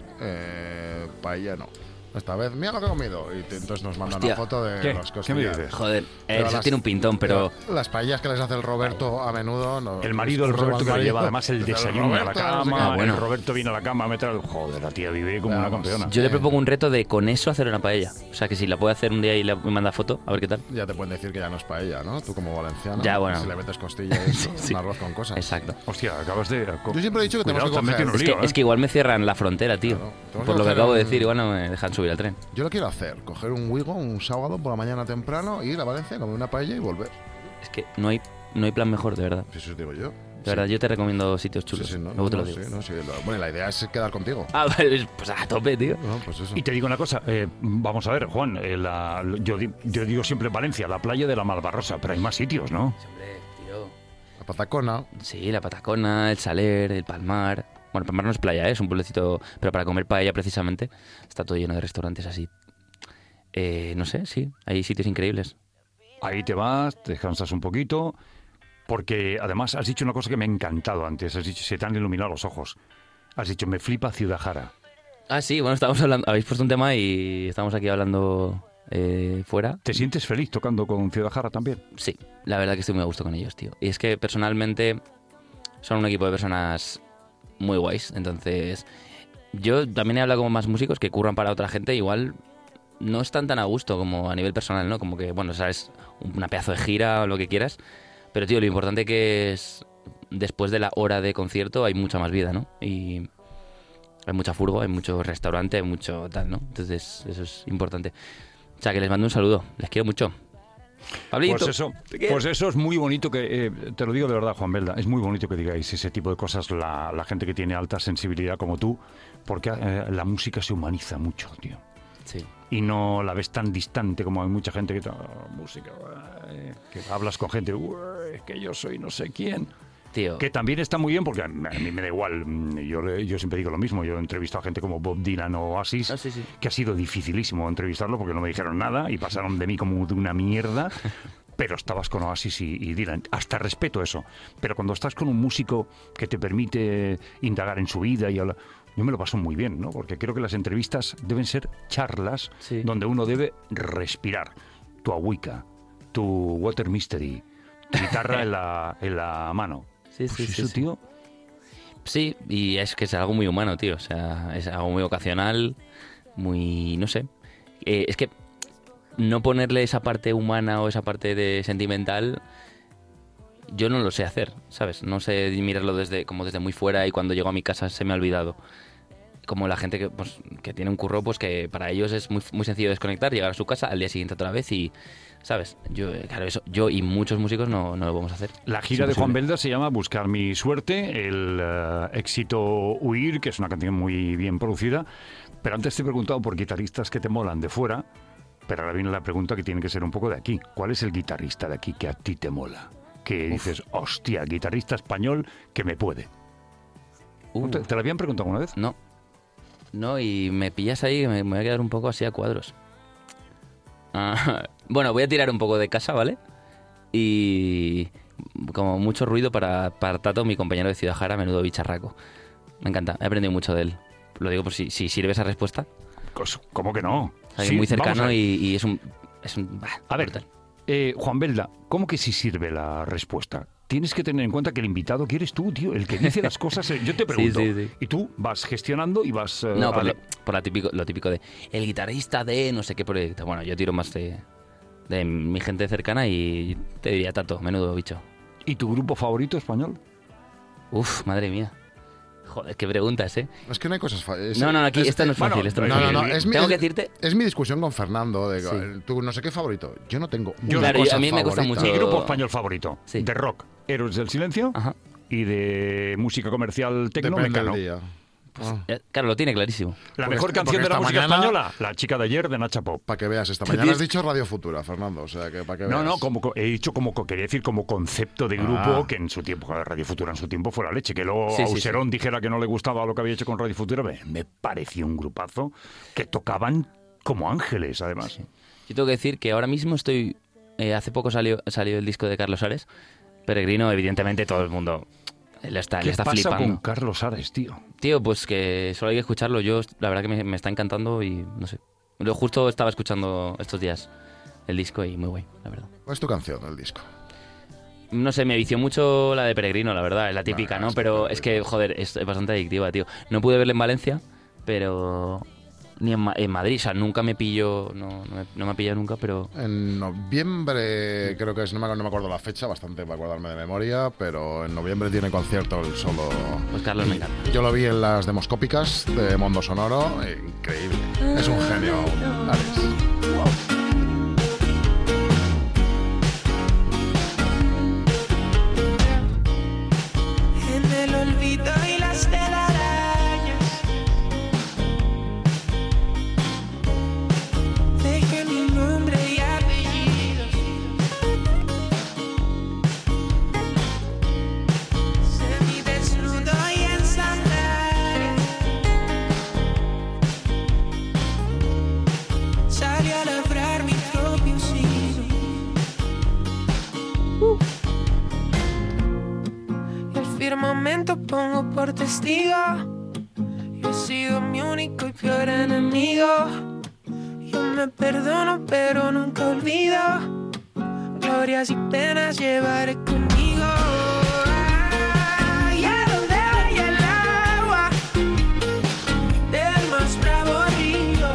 Eh, paella no. Esta vez, mira lo que he comido. Y te- entonces nos manda Hostia. una foto de ¿Qué? las ¿Qué me costillas. dices? Joder, Pero eso las- tiene un pintón, pero... Las paellas que les hace el Roberto a menudo... No, El marido del ¿cómo se llama Roberto que le marido? lleva además el Dice, desayuno a la Roberto, no sé cama. qué. Ah, bueno. El Roberto viene a la cama a meter el... Joder, la tía vive como una Vamos. campeona. Yo le propongo un reto de con eso hacer una paella. O sea, que si la puedo hacer un día y le me manda foto, a ver qué tal. Ya te pueden decir que ya no es paella, ¿no? Tú como valenciano. Ya, bueno. Si le metes costillas, es Sí. un arroz con cosas. Exacto. Hostia, acabas de... Yo siempre he dicho que Cuidado, tenemos que te has metido en coger- un Es que, lío, ¿eh? es que igual me cierran la frontera, tío. Claro. Tenemos Por que lo que hacer acabo de un- decir, igual no me dejan subir al tren. Yo lo quiero hacer, coger un Wigo un sábado por la mañana temprano, ir a Valencia, comer una paella y volver. Es que no hay, no hay plan mejor, de verdad. Si eso os digo yo. De verdad, yo te recomiendo sitios Sí, chulos. sí, no, Luego no, te lo no, digo. sí, no, sí, lo- bueno, la idea es quedar contigo. Ah, vale, pues a tope, tío. No, pues eso. Y te digo una cosa, eh, vamos a ver, Juan, eh, la- yo, di- yo digo siempre Valencia, la playa de la Malvarrosa, pero hay más sitios, ¿no? Hombre, tío. La patacona. Sí, la Patacona, el Saler, el Palmar. Bueno, Palmar no es playa, ¿eh? Es un pueblecito. Pero para comer paella, precisamente, está todo lleno de restaurantes así. Eh, no sé, sí, hay sitios increíbles. Ahí te vas, te descansas un poquito, porque además has dicho una cosa que me ha encantado antes, has dicho, se te han iluminado los ojos. Has dicho, me flipa Ciudad Jara. Ah, sí, bueno, estamos hablando. Habéis puesto un tema y estamos aquí hablando eh, fuera. ¿Te sientes feliz tocando con Ciudad Jara también? Sí, la verdad que estoy muy a gusto con ellos, tío. Y es que personalmente son un equipo de personas muy guays. Entonces, yo también he hablado con más músicos que curran para otra gente. Igual no están tan a gusto como a nivel personal, ¿no? Como que, bueno, sabes, una pedazo de gira o lo que quieras. Pero, tío, lo importante que es, después de la hora de concierto hay mucha más vida, ¿no? Y hay mucha furgo, hay mucho restaurante, hay mucho tal, ¿no? Entonces, eso es importante. O sea, que les mando un saludo. Les quiero mucho. Pablito, Pues eso, te quiero. pues eso es muy bonito que, eh, te lo digo de verdad, Juan Belda, es muy bonito que digáis ese tipo de cosas la, la gente que tiene alta sensibilidad como tú, porque eh, la música se humaniza mucho, tío. Sí. Y no la ves tan distante como hay mucha gente que... "Oh, música, eh", que hablas con gente, "Ué, es que yo soy no sé quién". Tío. Que también está muy bien porque a mí me da igual. Yo, yo siempre digo lo mismo. Yo he entrevistado a gente como Bob Dylan o Oasis, Ah, sí, sí. que ha sido dificilísimo entrevistarlo porque no me dijeron nada y pasaron de mí como de una mierda. Pero estabas con Oasis y, y Dylan. Hasta respeto eso. Pero cuando estás con un músico que te permite indagar en su vida y hablar... Yo me lo paso muy bien, ¿no? Porque creo que las entrevistas deben ser charlas Sí. donde uno debe respirar. Tu agüica, tu water mystery, tu guitarra en la, en la mano. Sí, sí, Pues sí, eso, sí. tío... Sí, y es que es algo muy humano, tío. O sea, es algo muy ocasional, muy... no sé. Eh, es que no ponerle esa parte humana o esa parte de sentimental, yo no lo sé hacer, ¿sabes? No sé mirarlo desde como desde muy fuera y cuando llego a mi casa se me ha olvidado. Como la gente que, pues, que tiene un curro, pues que para ellos es muy, muy sencillo desconectar, llegar a su casa al día siguiente otra vez y... ¿Sabes? Yo, claro, eso, yo y muchos músicos no, no lo vamos a hacer. La gira Es de Juan imposible. Belda se llama Buscar mi suerte, el eh, éxito Huir, que es una canción muy bien producida. Pero antes te he preguntado por guitarristas que te molan de fuera, pero ahora viene la pregunta que tiene que ser un poco de aquí. ¿Cuál es el guitarrista de aquí que a ti te mola? Que dices, hostia, guitarrista español que me puede. Uh, ¿Te, te lo habían preguntado alguna vez? No. No, y me pillas ahí, me, me voy a quedar un poco así a cuadros. Ah, bueno, voy a tirar un poco de casa, ¿vale? Y como mucho ruido para, para Tato, mi compañero de Ciudad Jara, menudo bicharraco. Me encanta, he aprendido mucho de él. Lo digo por si, si sirve esa respuesta. Pues, ¿cómo que no? Es Sí, muy vamos cercano a ver. y, y es un... Es un bah, A ver, brutal. eh, Juan Belda, ¿cómo que sí sirve la respuesta? Tienes que tener en cuenta que el invitado que eres tú, tío, el que dice las cosas. eh, Yo te pregunto, Sí, sí, sí. y tú vas gestionando y vas... eh, No, por, ale- lo, por la típico, lo típico de el guitarrista de no sé qué proyecto. Bueno, yo tiro más de, de mi gente cercana y te diría Tato, menudo bicho. ¿Y tu grupo favorito español? Uf, madre mía. Joder, qué preguntas, ¿eh? Es que no hay cosas fáciles. No, no, aquí esta no es fácil. Bueno, esto no, no, es no, fácil. no, es mi, Tengo es- que decirte... Es mi discusión con Fernando. De, Sí. Tú no sé qué favorito. Yo no tengo Yo- una Claro, cosa a mí me cuesta favorita. mucho. Mi grupo español favorito, Sí. de rock, Héroes del Silencio, Ajá. y de música comercial tecno, Depende Mecano. del día. Ah. Eh, Claro, lo tiene clarísimo. La Porque mejor esta- canción de porque la esta música mañana- española, La chica de ayer, de Nacha Pop. Para que veas, esta Te mañana has di- dicho Radio Futura, Fernando. O sea, que para que No, veas. no, como co- he dicho como co- quería decir como concepto de grupo Ah. que en su tiempo, Radio Futura en su tiempo fue la leche. Que luego Sí, sí, Auserón dijera que no le gustaba lo que había hecho con Radio Futura, me, me pareció un grupazo que tocaban como ángeles, además. Yo tengo que decir que ahora mismo estoy... eh, hace poco salió, salió el disco de Carlos Ares. Peregrino, evidentemente, todo el mundo le está, ¿Qué le está pasa flipando. con Carlos Ares, tío? Tío, pues que solo hay que escucharlo. Yo, la verdad que me, me está encantando y no sé. Lo justo estaba escuchando estos días el disco y muy guay, la verdad. ¿Cuál es tu canción del disco? No sé, me vició mucho la de Peregrino, la verdad, es la típica, Nah, ¿no? es Pero terrible. es que, joder, es bastante adictiva, tío. No pude verla en Valencia, pero... Ni en, Ma- en Madrid, o sea, nunca me pillo, no, no, me, no me ha pillado nunca, pero... En noviembre, creo que es, no me, no me acuerdo la fecha, bastante para acordarme de memoria, pero en noviembre tiene concierto el solo. Pues Carlos me encanta. Yo lo vi en las demoscópicas de Mondo Sonoro, e increíble. Es un genio, Ares. En el olvido y las telarañas dejé mi nombre y apellidos. Semidesnudo y en sandalias salí a labrar mi propio siglo. Y el firmamento pongo por testigo. Yo he sido mi único y peor enemigo. Yo me perdono pero nunca olvido. Glorias y penas llevaré conmigo. Ay, a donde vaya el agua del más bravo río.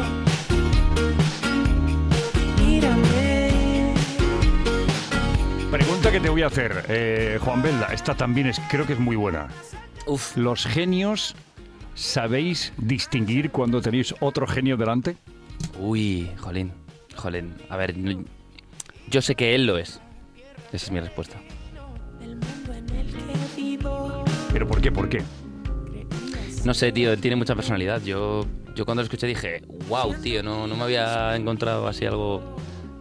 Mírame. Pregunta que te voy a hacer, eh, Juan Belda, esta también es, creo que es muy buena. Uf, ¿Los genios sabéis distinguir cuando tenéis otro genio delante? uy, jolín, jolín. A ver, no- yo sé que él lo es. Esa es mi respuesta. El mundo en el que vivo. ¿Pero por qué? ¿Por qué? No sé, tío, él tiene mucha personalidad. Yo, yo cuando lo escuché dije, wow, tío, no, no me había encontrado así algo...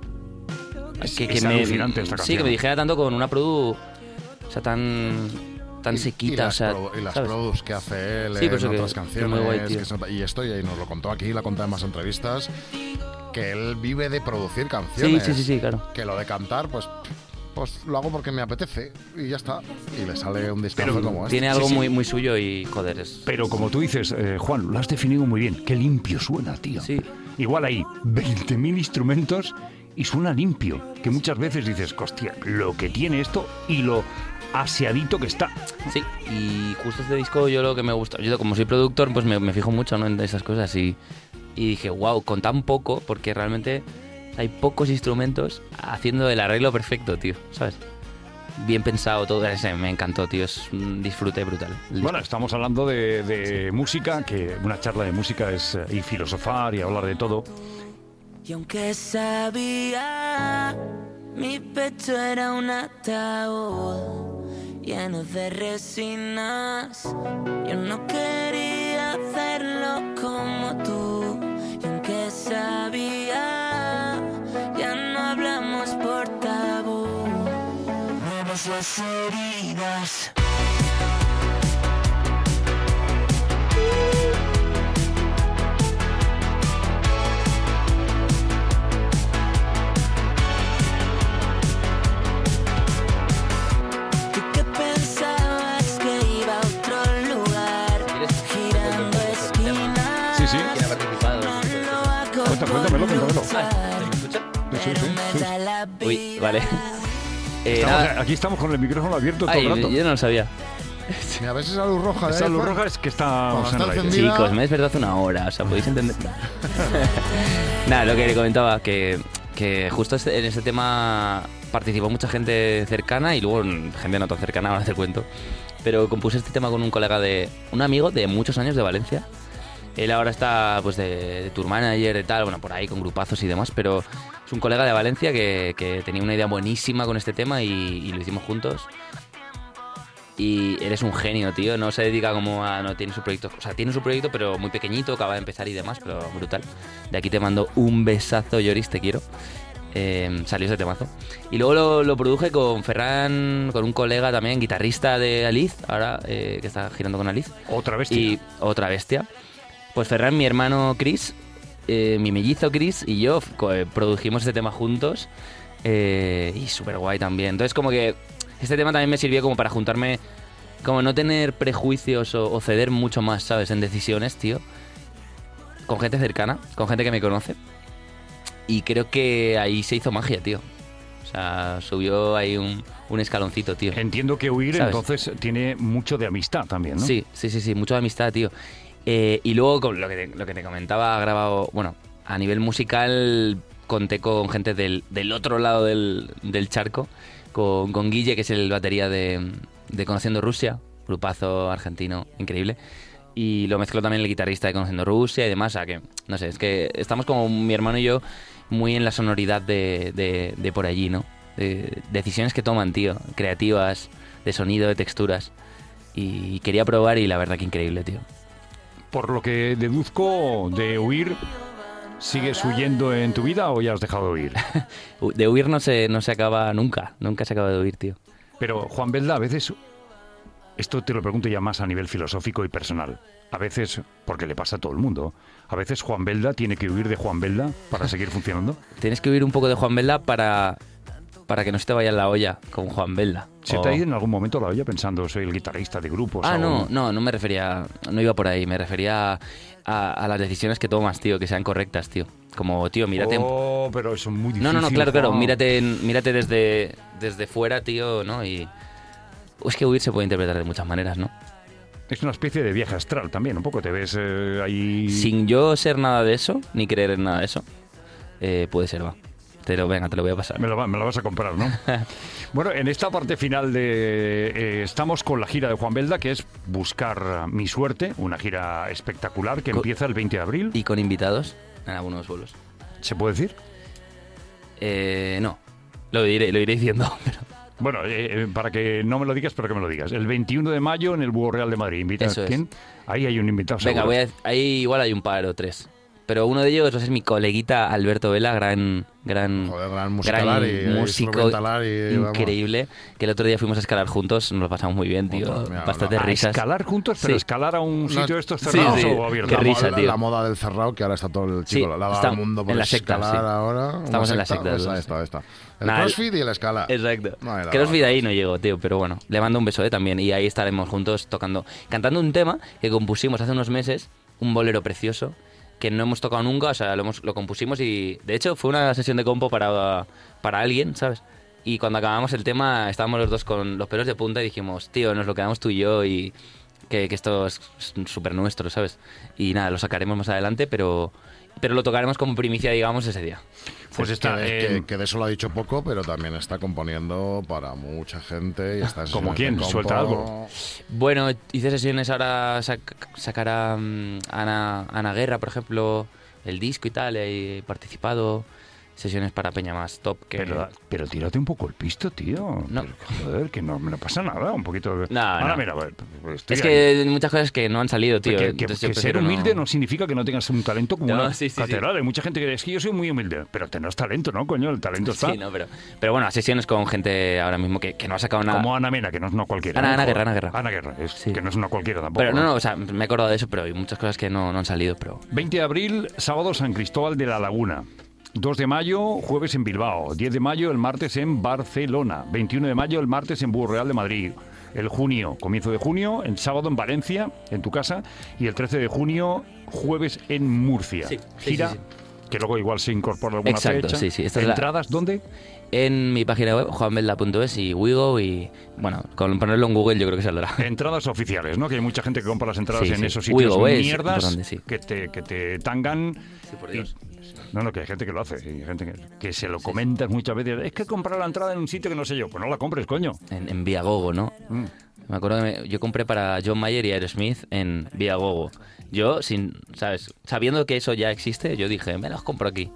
Es- es alucinante esta Sí, canción. que me dijera tanto con una produ... O sea, tan... tan y, sequita, y las o sea, produ- y las ¿sabes? produs que hace él Sí, en pues que- otras que canciones. muy guay, tío. que son- y esto y nos lo contó aquí, lo ha contado en más entrevistas, que él vive de producir canciones. Sí, sí, sí, sí, claro. Que lo de cantar, pues... Pues lo hago porque me apetece y ya está. Y le sale un discazo Pero como este. Tiene algo sí. muy muy suyo y, joder, es... Pero como tú dices, eh, Juan, lo has definido muy bien. Qué limpio suena, tío. Sí. Igual hay veinte mil instrumentos y suena limpio. Que muchas veces dices, hostia, lo que tiene esto y lo aseadito que está. Sí, y justo este disco yo lo que me gusta, yo como soy productor, pues me, me fijo mucho, ¿no?, en esas cosas y, y dije, wow, con tan poco, porque realmente hay pocos instrumentos haciendo el arreglo perfecto, tío, ¿sabes? Bien pensado todo, ese me encantó, tío, es un disfrute brutal. el Bueno, disco. estamos hablando de, de música, que una charla de música es eh, y filosofar y hablar de todo. Y aunque sabía, mi pecho era un ataúd lleno de resinas. Yo no quería hacerlo como tú. Y aunque sabía, ya no hablamos por tabú. Nuevas las heridas. ¿Tú qué pensabas que iba a otro lugar? Girando esquinas. Sí, sí. ¿Quién ha participado? Cuenta, cuéntamelo, cuéntamelo. ¿Se me escucha? Sí, sí, sí. Uy, vale. Eh, Estamos- nada. aquí estamos con el micrófono abierto todo Ay, el rato. yo no lo sabía. Mira, ¿ves esa luz roja? de Esa ahí, luz Juan? roja es que está, Cuando en está el aire. encendida- Chicos, me he despertado hace una hora, o sea, podéis entender. Nada, lo que le comentaba, que, que justo este- en ese tema participó mucha gente cercana y luego gente no tan cercana, ahora te cuento. Pero compuse este tema con un colega de. Un amigo de muchos años de Valencia. Él ahora está, pues, de, de tour manager y tal, bueno, por ahí con grupazos y demás, pero es un colega de Valencia que, que tenía una idea buenísima con este tema y, y lo hicimos juntos. Y él es un genio, tío. No se dedica como a... No tiene su proyecto... O sea, tiene su proyecto, pero muy pequeñito, acaba de empezar y demás, pero brutal. De aquí te mando un besazo, Lloris, te quiero. Eh, salió ese temazo. Y luego lo, lo produje con Ferran, con un colega también, guitarrista de Aliz, ahora, eh, que está girando con Aliz. Otra bestia. Y otra bestia. Pues Ferran, mi hermano Chris, eh, mi mellizo Chris y yo co- eh, produjimos este tema juntos. eh, y súper guay también. Entonces, como que este tema también me sirvió como para juntarme, como no tener prejuicios o, o ceder mucho más, ¿sabes? En decisiones, tío. Con gente cercana, con gente que me conoce. Y creo que ahí se hizo magia, tío. O sea, subió ahí un, un escaloncito, tío. Entiendo que Huir ¿Sabes? entonces tiene mucho de amistad también, ¿no? Sí, sí, sí, sí, mucho de amistad, tío. Eh, y luego, con lo que, te, lo que te comentaba, ha grabado, bueno, a nivel musical conté con gente del, del otro lado del, del charco, con, con Guille, que es el batería de, de Conociendo Rusia, grupazo argentino increíble. Y lo mezcló también el guitarrista de Conociendo Rusia y demás, o sea que, no sé, es que estamos como mi hermano y yo muy en la sonoridad de, de, de por allí, ¿no? De decisiones que toman, tío, creativas, de sonido, de texturas. Y quería probar y la verdad que increíble, tío. Por lo que deduzco de Huir, ¿sigues huyendo en tu vida o ya has dejado de huir? De huir no se, no se acaba nunca, nunca se acaba de huir, tío. Pero Juan Belda, a veces, esto te lo pregunto ya más a nivel filosófico y personal, a veces, porque le pasa a todo el mundo, a veces Juan Belda tiene que huir de Juan Belda para seguir funcionando. Tienes que huir un poco de Juan Belda para, para que no se te vaya en la olla con Juan Belda. ¿Se O- te ha ido en algún momento la olla pensando, soy el guitarrista de grupos? Ah, o- no, no, no me refería, no iba por ahí, me refería a, a las decisiones que tomas, tío, que sean correctas, tío. Como, tío, mírate... Oh, pero eso es muy difícil. No, no, no, claro, claro, Juan. mírate, mírate desde, desde fuera, tío, ¿no? Y es que huir se puede interpretar de muchas maneras, ¿no? Es una especie de viaje astral también, un poco te ves eh, ahí... Sin yo ser nada de eso, ni creer en nada de eso, eh, puede ser, va. Te lo, venga, te lo voy a pasar. Me lo, va- me lo vas a comprar, ¿no? Bueno, en esta parte final de... eh, estamos con la gira de Juan Belda, que es Buscar mi suerte, una gira espectacular que Co- empieza el veinte de abril. Y con invitados en algunos vuelos. ¿Se puede decir? Eh, no, lo diré, lo iré diciendo, pero... Bueno, eh, eh, para que no me lo digas, pero que me lo digas. El veintiuno de mayo en el Búho Real de Madrid. ¿Invita Eso a es. quién? Ahí hay un invitado Venga, seguro. voy a, ahí igual hay un par o tres. pero uno de ellos va a ser mi coleguita Alberto Vela, gran gran, Joder, gran musicalar y- y músico instrumentalar y, vamos. increíble, que el otro día fuimos a escalar juntos, nos lo pasamos muy bien, tío, Joder, mira, bastante no, A risas. escalar juntos, pero Sí. escalar a un No, sitio de estos sí, cerrados sí. o abiertos. Qué La risa, moda- tío. La moda del cerrado, que ahora está todo el chico, Sí, la va está al mundo por en la secta, escalar sí. ahora. una Estamos en la secta, pues los ahí dos. está, ahí está. El Nada, crossfit y el escala. Exacto. No hay nada. Crossfit ahí no llego, tío, pero bueno, le mando un beso, ¿eh? También, y ahí estaremos juntos tocando, cantando un tema que compusimos hace unos meses, un bolero precioso, que no hemos tocado nunca, o sea, lo, hemos, lo compusimos y, de hecho, fue una sesión de compo para, para alguien, ¿sabes? Y cuando acabamos el tema, estábamos los dos con los pelos de punta y dijimos, tío, nos lo quedamos tú y yo y que, que esto es súper nuestro, ¿sabes? Y nada, lo sacaremos más adelante, pero, pero lo tocaremos como primicia, digamos, ese día. Pues Que- está, que, eh, que- que de eso lo ha dicho poco, pero también está componiendo para mucha gente. Y está en ¿Como sesiones quién? de compo. Suelta algo. Bueno, hice sesiones ahora, sac- sacará mm, Ana, Ana Guerra, por ejemplo, el disco y tal, he participado. Sesiones para Peña más top que... Pero, pero tírate un poco el pisto, tío. No. Pero, joder, que no me no pasa nada, un poquito de... No, Ahora, no. mira, a ver, estoy Es ahí. que hay muchas cosas que no han salido, tío. que, que- entonces que yo ser prefiero humilde no... significa que no tengas un talento como No, una sí, sí, sí. catedral. Hay mucha gente que dice, es que yo soy muy humilde, pero tenés talento, ¿no, coño? El talento está. Sí, no, pero, pero bueno, sesiones con gente ahora mismo que, que no ha sacado nada. Como Ana Mena, que no es una cualquiera. Ana- ¿eh? Ana Joder. Guerra, Ana Guerra. Ana Guerra, es, Sí. que no es una cualquiera tampoco. Pero no, ¿eh? no, o sea, me he acordado de eso, pero hay muchas cosas que no, no han salido, pero... veinte de abril, sábado, San Cristóbal de la Laguna. dos de mayo, jueves en Bilbao. diez de mayo, el martes en Barcelona. veintiuno de mayo, el martes en Burgo Real de Madrid. El junio, comienzo de junio, el sábado en Valencia, en tu casa. Y el trece de junio, jueves en Murcia. Sí, sí, Gira, sí, que luego igual se incorpora alguna Exacto, fecha. sí, sí. Esta es la- ¿Entradas dónde? En mi página web, juanvelda punto es y Wigo y... Bueno, con ponerlo en Google yo creo que saldrá. Entradas oficiales, ¿no? Que hay mucha gente que compra las entradas Sí, en sí. esos sitios Wigo, es mierdas importante, sí. que, te, que te tangan. Sí, por y- Dios. No, no, que hay gente que lo hace, hay gente que, que se lo comentas muchas veces. Es que comprar la entrada en un sitio que no sé yo. Pues no la compres, coño. En, en Viagogo, ¿no? Mm. Me acuerdo que me- yo compré para John Mayer y Aerosmith en Viagogo. Yo, sin, ¿sabes? Sabiendo que eso ya existe, yo dije, me los compro aquí.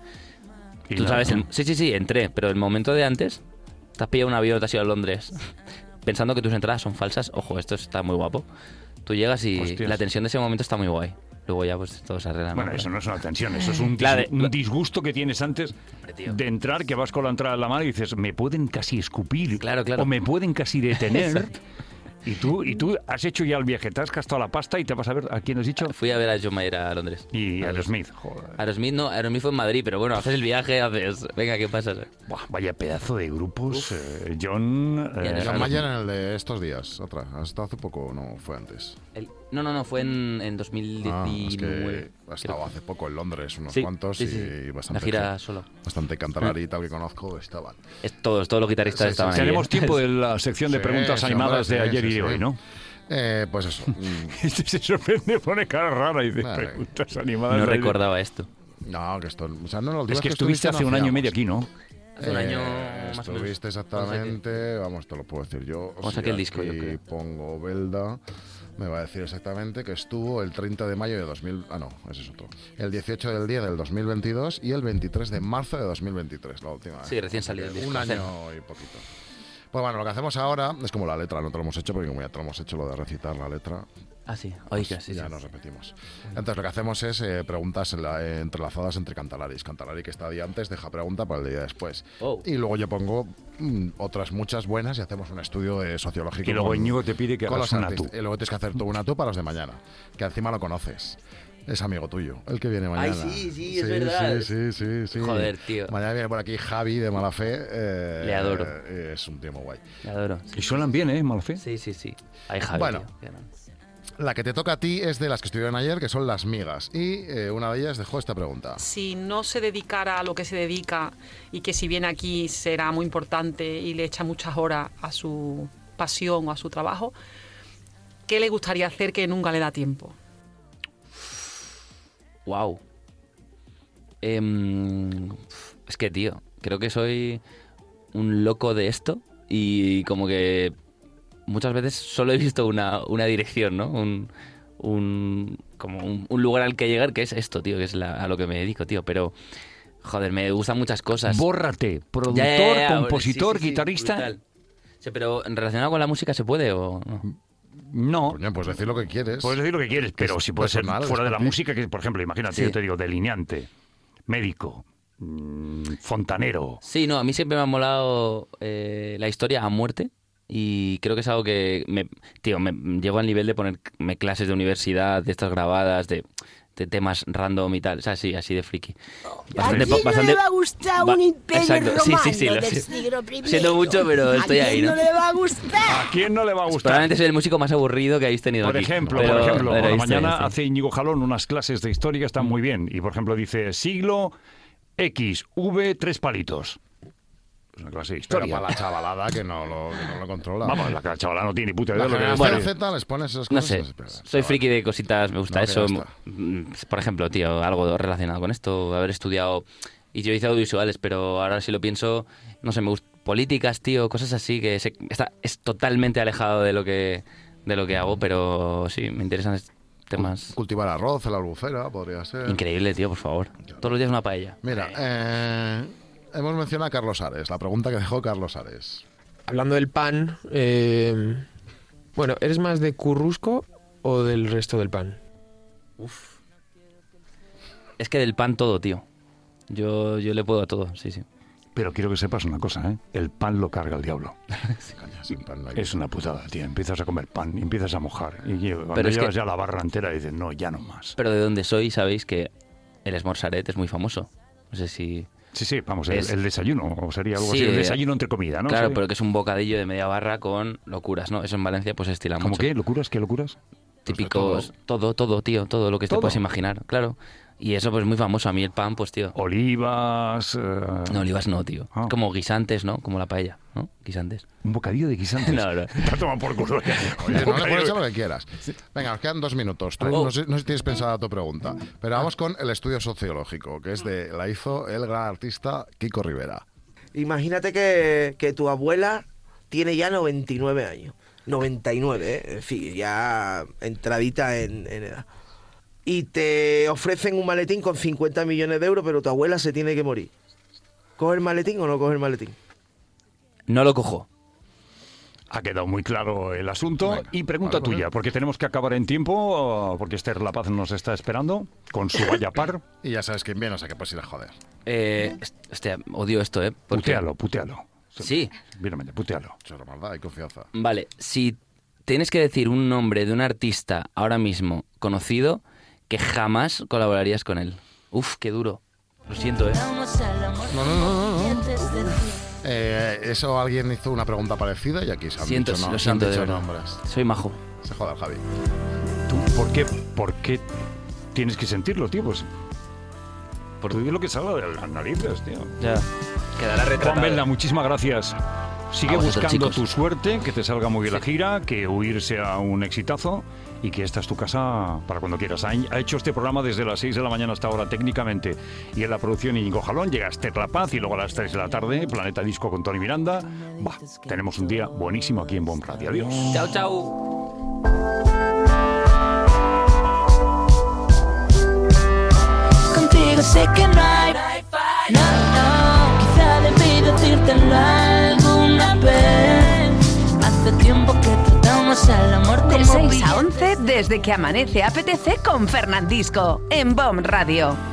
Y Tú nada, sabes, ¿no? el- sí, sí, sí, entré, pero el momento de antes, te has pillado un avión, te has ido a Londres, pensando que tus entradas son falsas. Ojo, esto está muy guapo. Tú llegas y Hostias. la tensión de ese momento está muy guay. Luego ya, pues, todo se arregla. ¿no? Bueno, eso no es una tensión, eso es un, dis- La de- un la- disgusto que tienes antes tío. de entrar, que vas con la entrada en la mano y dices, me pueden casi escupir. Claro, claro. O me pueden casi detener. Exacto. Y tú, y tú has hecho ya el viaje, te has gastado la pasta y te vas a ver a quién has dicho. Fui a ver a John Mayer a Londres. Y A Aerosmith, joder. Aerosmith no, Aerosmith fue en Madrid, pero bueno, haces el viaje, haces... Venga, ¿qué pasa? Buah, vaya pedazo de grupos. eh, John. Y eh, Aerosmith. John Mayer en el de estos días, otra. Hasta hace poco, no, fue antes. El- No, no, no, fue en, en dos mil diecinueve. Ah, es que ha creo. estado hace poco en Londres, unos Sí, cuantos, sí, sí, y sí. bastante. La gira gen- solo. Bastante cantalarí y tal que conozco estaban. Es todos, todos los guitarristas Sí, sí, estaban sí. ahí. Tenemos ¿eh? tiempo de la sección de Sí, preguntas sí, animadas hombre, de sí, ayer y sí, de sí. hoy, ¿no? Eh, pues eso. mm, Este se sorprende, pone cara rara y dice Vale. preguntas animadas. No de ayer". recordaba esto. No, que esto. O sea, no, la última Es vez que estuviste hace no un año y medio hacíamos. aquí, ¿no? Hace un año Eh, más o menos. Estuviste exactamente, vamos, te lo puedo decir yo. Vamos Si a aquel disco, yo aquí creo. pongo Belda, me va a decir exactamente que estuvo el treinta de mayo de dos mil... Ah, no, ese es otro. El dieciocho del día del dos mil veintidós y el veintitrés de marzo de dos mil veintitrés, la última vez. Sí, recién salido el disco. Un año y poquito. Pues bueno, lo que hacemos ahora es como la letra, no te lo hemos hecho porque como ya te lo hemos hecho lo de recitar la letra, Ah, sí. Oiga, sí, ya sí. nos repetimos. Entonces lo que hacemos es eh, preguntas en la- eh, entrelazadas entre Cantalaris. Cantalari que está día antes deja pregunta para el día después. Oh. Y luego yo pongo mm, otras muchas buenas y hacemos un estudio eh, sociológico. Y luego con- Íñigo te pide que con hagas los una artistas. tú. Y luego tienes que hacer tú una tú para los de mañana, que encima lo conoces. Es amigo tuyo, el que viene mañana. sí, sí, es verdad. Sí, sí, sí, sí. Joder, tío. Mañana viene por aquí Javi de Malafé. eh, Le adoro. eh, es un tío muy guay. Le adoro. Y suenan bien, ¿eh, Malafé? Sí, sí, sí. Ay, Javi, Bueno. tío, qué grande. La que te toca a ti es de las que estuvieron ayer, que son las migas. Y eh, una de ellas dejó esta pregunta. Si no se dedicara a lo que se dedica y que si viene aquí será muy importante y le echa muchas horas a su pasión o a su trabajo, ¿qué le gustaría hacer que nunca le da tiempo? Wow. Em, es que, tío, creo que soy un loco de esto y como que muchas veces solo he visto una, una dirección, ¿no? Un, un, como un, un lugar al que llegar, que es esto, tío, que es la- a lo que me dedico, tío. Pero, joder, me gustan muchas cosas. Bórrate, productor, Ya, ya, ya, compositor, sí, sí, sí, guitarrista. brutal. Sí, pero relacionado con la música se puede o no. No. Coño, puedes decir lo que quieres. Puedes decir lo que quieres, pero si puede ser personal, fuera de la es música, que por ejemplo, imagínate, Sí. yo te digo, delineante, médico, mmm, fontanero. Sí, no, a mí siempre me ha molado eh, la historia a muerte y creo que es algo que, me, tío, me llego al nivel de ponerme clases de universidad, de estas grabadas, de, de temas random y tal, o sea, sí, así de friki. ¿A quién no le va a gustar va- un imperio exacto, sí, romano sí, sí, lo del sé. siglo primero? Siento mucho, pero estoy ¿A ahí, quién ¿no? no le va a gustar? ¿A quién no le va a gustar? Probablemente soy el músico más aburrido que habéis tenido Por aquí. ejemplo, pero- por ejemplo, pero por la ahí estoy, mañana ahí estoy. hace Íñigo Jalón unas clases de historia que están muy bien. Y por ejemplo dice siglo X, V, tres palitos. Es una clase de Pero historia. para la chavalada que no lo, que no lo controla. Vamos, la chavala no tiene ni puta idea La de lo que generación es. Z les pones esas No cosas. sé, y les pegas. soy friki de cositas, me gusta No, que eso. ya está. Mm, Por ejemplo, tío, algo relacionado con esto, haber estudiado... Y yo hice audiovisuales, pero ahora si lo pienso, no sé, me gusta... Políticas, tío, cosas así, que se- está, es totalmente alejado de lo que de lo que hago, pero sí, me interesan estos temas. Cultivar arroz en la albufera podría ser. Increíble, tío, por favor. Todos los días una paella. Mira, eh, hemos mencionado a Carlos Ares, la pregunta que dejó Carlos Ares. Hablando del pan, eh, bueno, ¿eres más de currusco o del resto del pan? Uf. Es que del pan todo, tío. Yo, yo le puedo a todo, sí, sí. Pero quiero que sepas una cosa, ¿eh? El pan lo carga el diablo. Coño, sin pan no hay- Es una putada, tío. Empiezas a comer pan y empiezas a mojar. Y cuando Pero es llevas que- ya la barra entera dices, no, ya no más. Pero de donde soy, sabéis que el esmorzaret es muy famoso. No sé si... Sí, sí, vamos, el, Es- el desayuno, o sería algo Sí, así, el eh, desayuno entre comida, ¿no? Claro, Sí. pero que es un bocadillo de media barra con locuras, ¿no? Eso en Valencia pues se estila ¿Cómo mucho. qué? ¿Locuras? ¿Qué locuras? Típicos... Todo, todo, tío, todo lo que te ¿Todo? puedes imaginar, claro. Y eso pues muy famoso. A mí el pan, pues tío... Olivas... eh, No, olivas no, tío. Ah. Como guisantes, ¿no? Como la paella, ¿no? Guisantes. Un bocadillo de guisantes. No, no. Te toma por culo. Oye, no le pones a lo que quieras. Venga, nos quedan dos minutos. Tú, Oh. no, sé, no sé si tienes pensada tu pregunta. Pero vamos con el estudio sociológico, que es de la hizo el gran artista Kiko Rivera. Imagínate que, que tu abuela tiene ya noventa y nueve años. noventa y nueve, ¿eh? En fin, ya entradita en, en edad. Y te ofrecen un maletín con cincuenta millones de euros, pero tu abuela se tiene que morir. ¿Coge el maletín o no coge el maletín? No lo cojo. Ha quedado muy claro el asunto. Venga, y pregunta vale, tuya, vale. porque tenemos que acabar en tiempo, porque Esther La Paz nos está esperando con su vaya par. Y ya sabes quién viene, o sea que puedes ir a joder. Eh, est- hostia, odio esto, ¿eh? Porque- Putealo, putealo. Sí. Viramente, putealo. Eso es maldad, hay confianza. Vale, si tienes que decir un nombre de un artista ahora mismo conocido que jamás colaborarías con él. Uf, qué duro. Lo siento, ¿eh? No, no, no, no. no. Eh, eso alguien hizo una pregunta parecida y aquí se han Siento, dicho, no, lo se han siento de dicho verdad. nombres. Soy majo. Se joda el Javi. ¿Tú por qué, por qué tienes que sentirlo, tío? Pues por tú lo que salga de las narices, tío. Ya. Quedará retratado. Juan Belda, muchísimas gracias. Sigue A vosotros, buscando chicos. tu suerte, que te salga muy bien la gira, que huir sea un exitazo y que esta es tu casa para cuando quieras. Ha, ha hecho este programa desde las seis de la mañana hasta ahora técnicamente y en la producción Íñigo Jalón, llega Esther La Paz y luego a las tres de la tarde Planeta Disco con Tony Miranda. Bah, tenemos un día buenísimo aquí en Bon Radio. Adiós. Chao, chao. Contigo sé que no hay, no, no. Quizá debí decírtelo alguna vez. Hace tiempo que tratamos al amor como De seis a billete. once, desde que amanece A P T C con Fernandisco, en Bon Radio.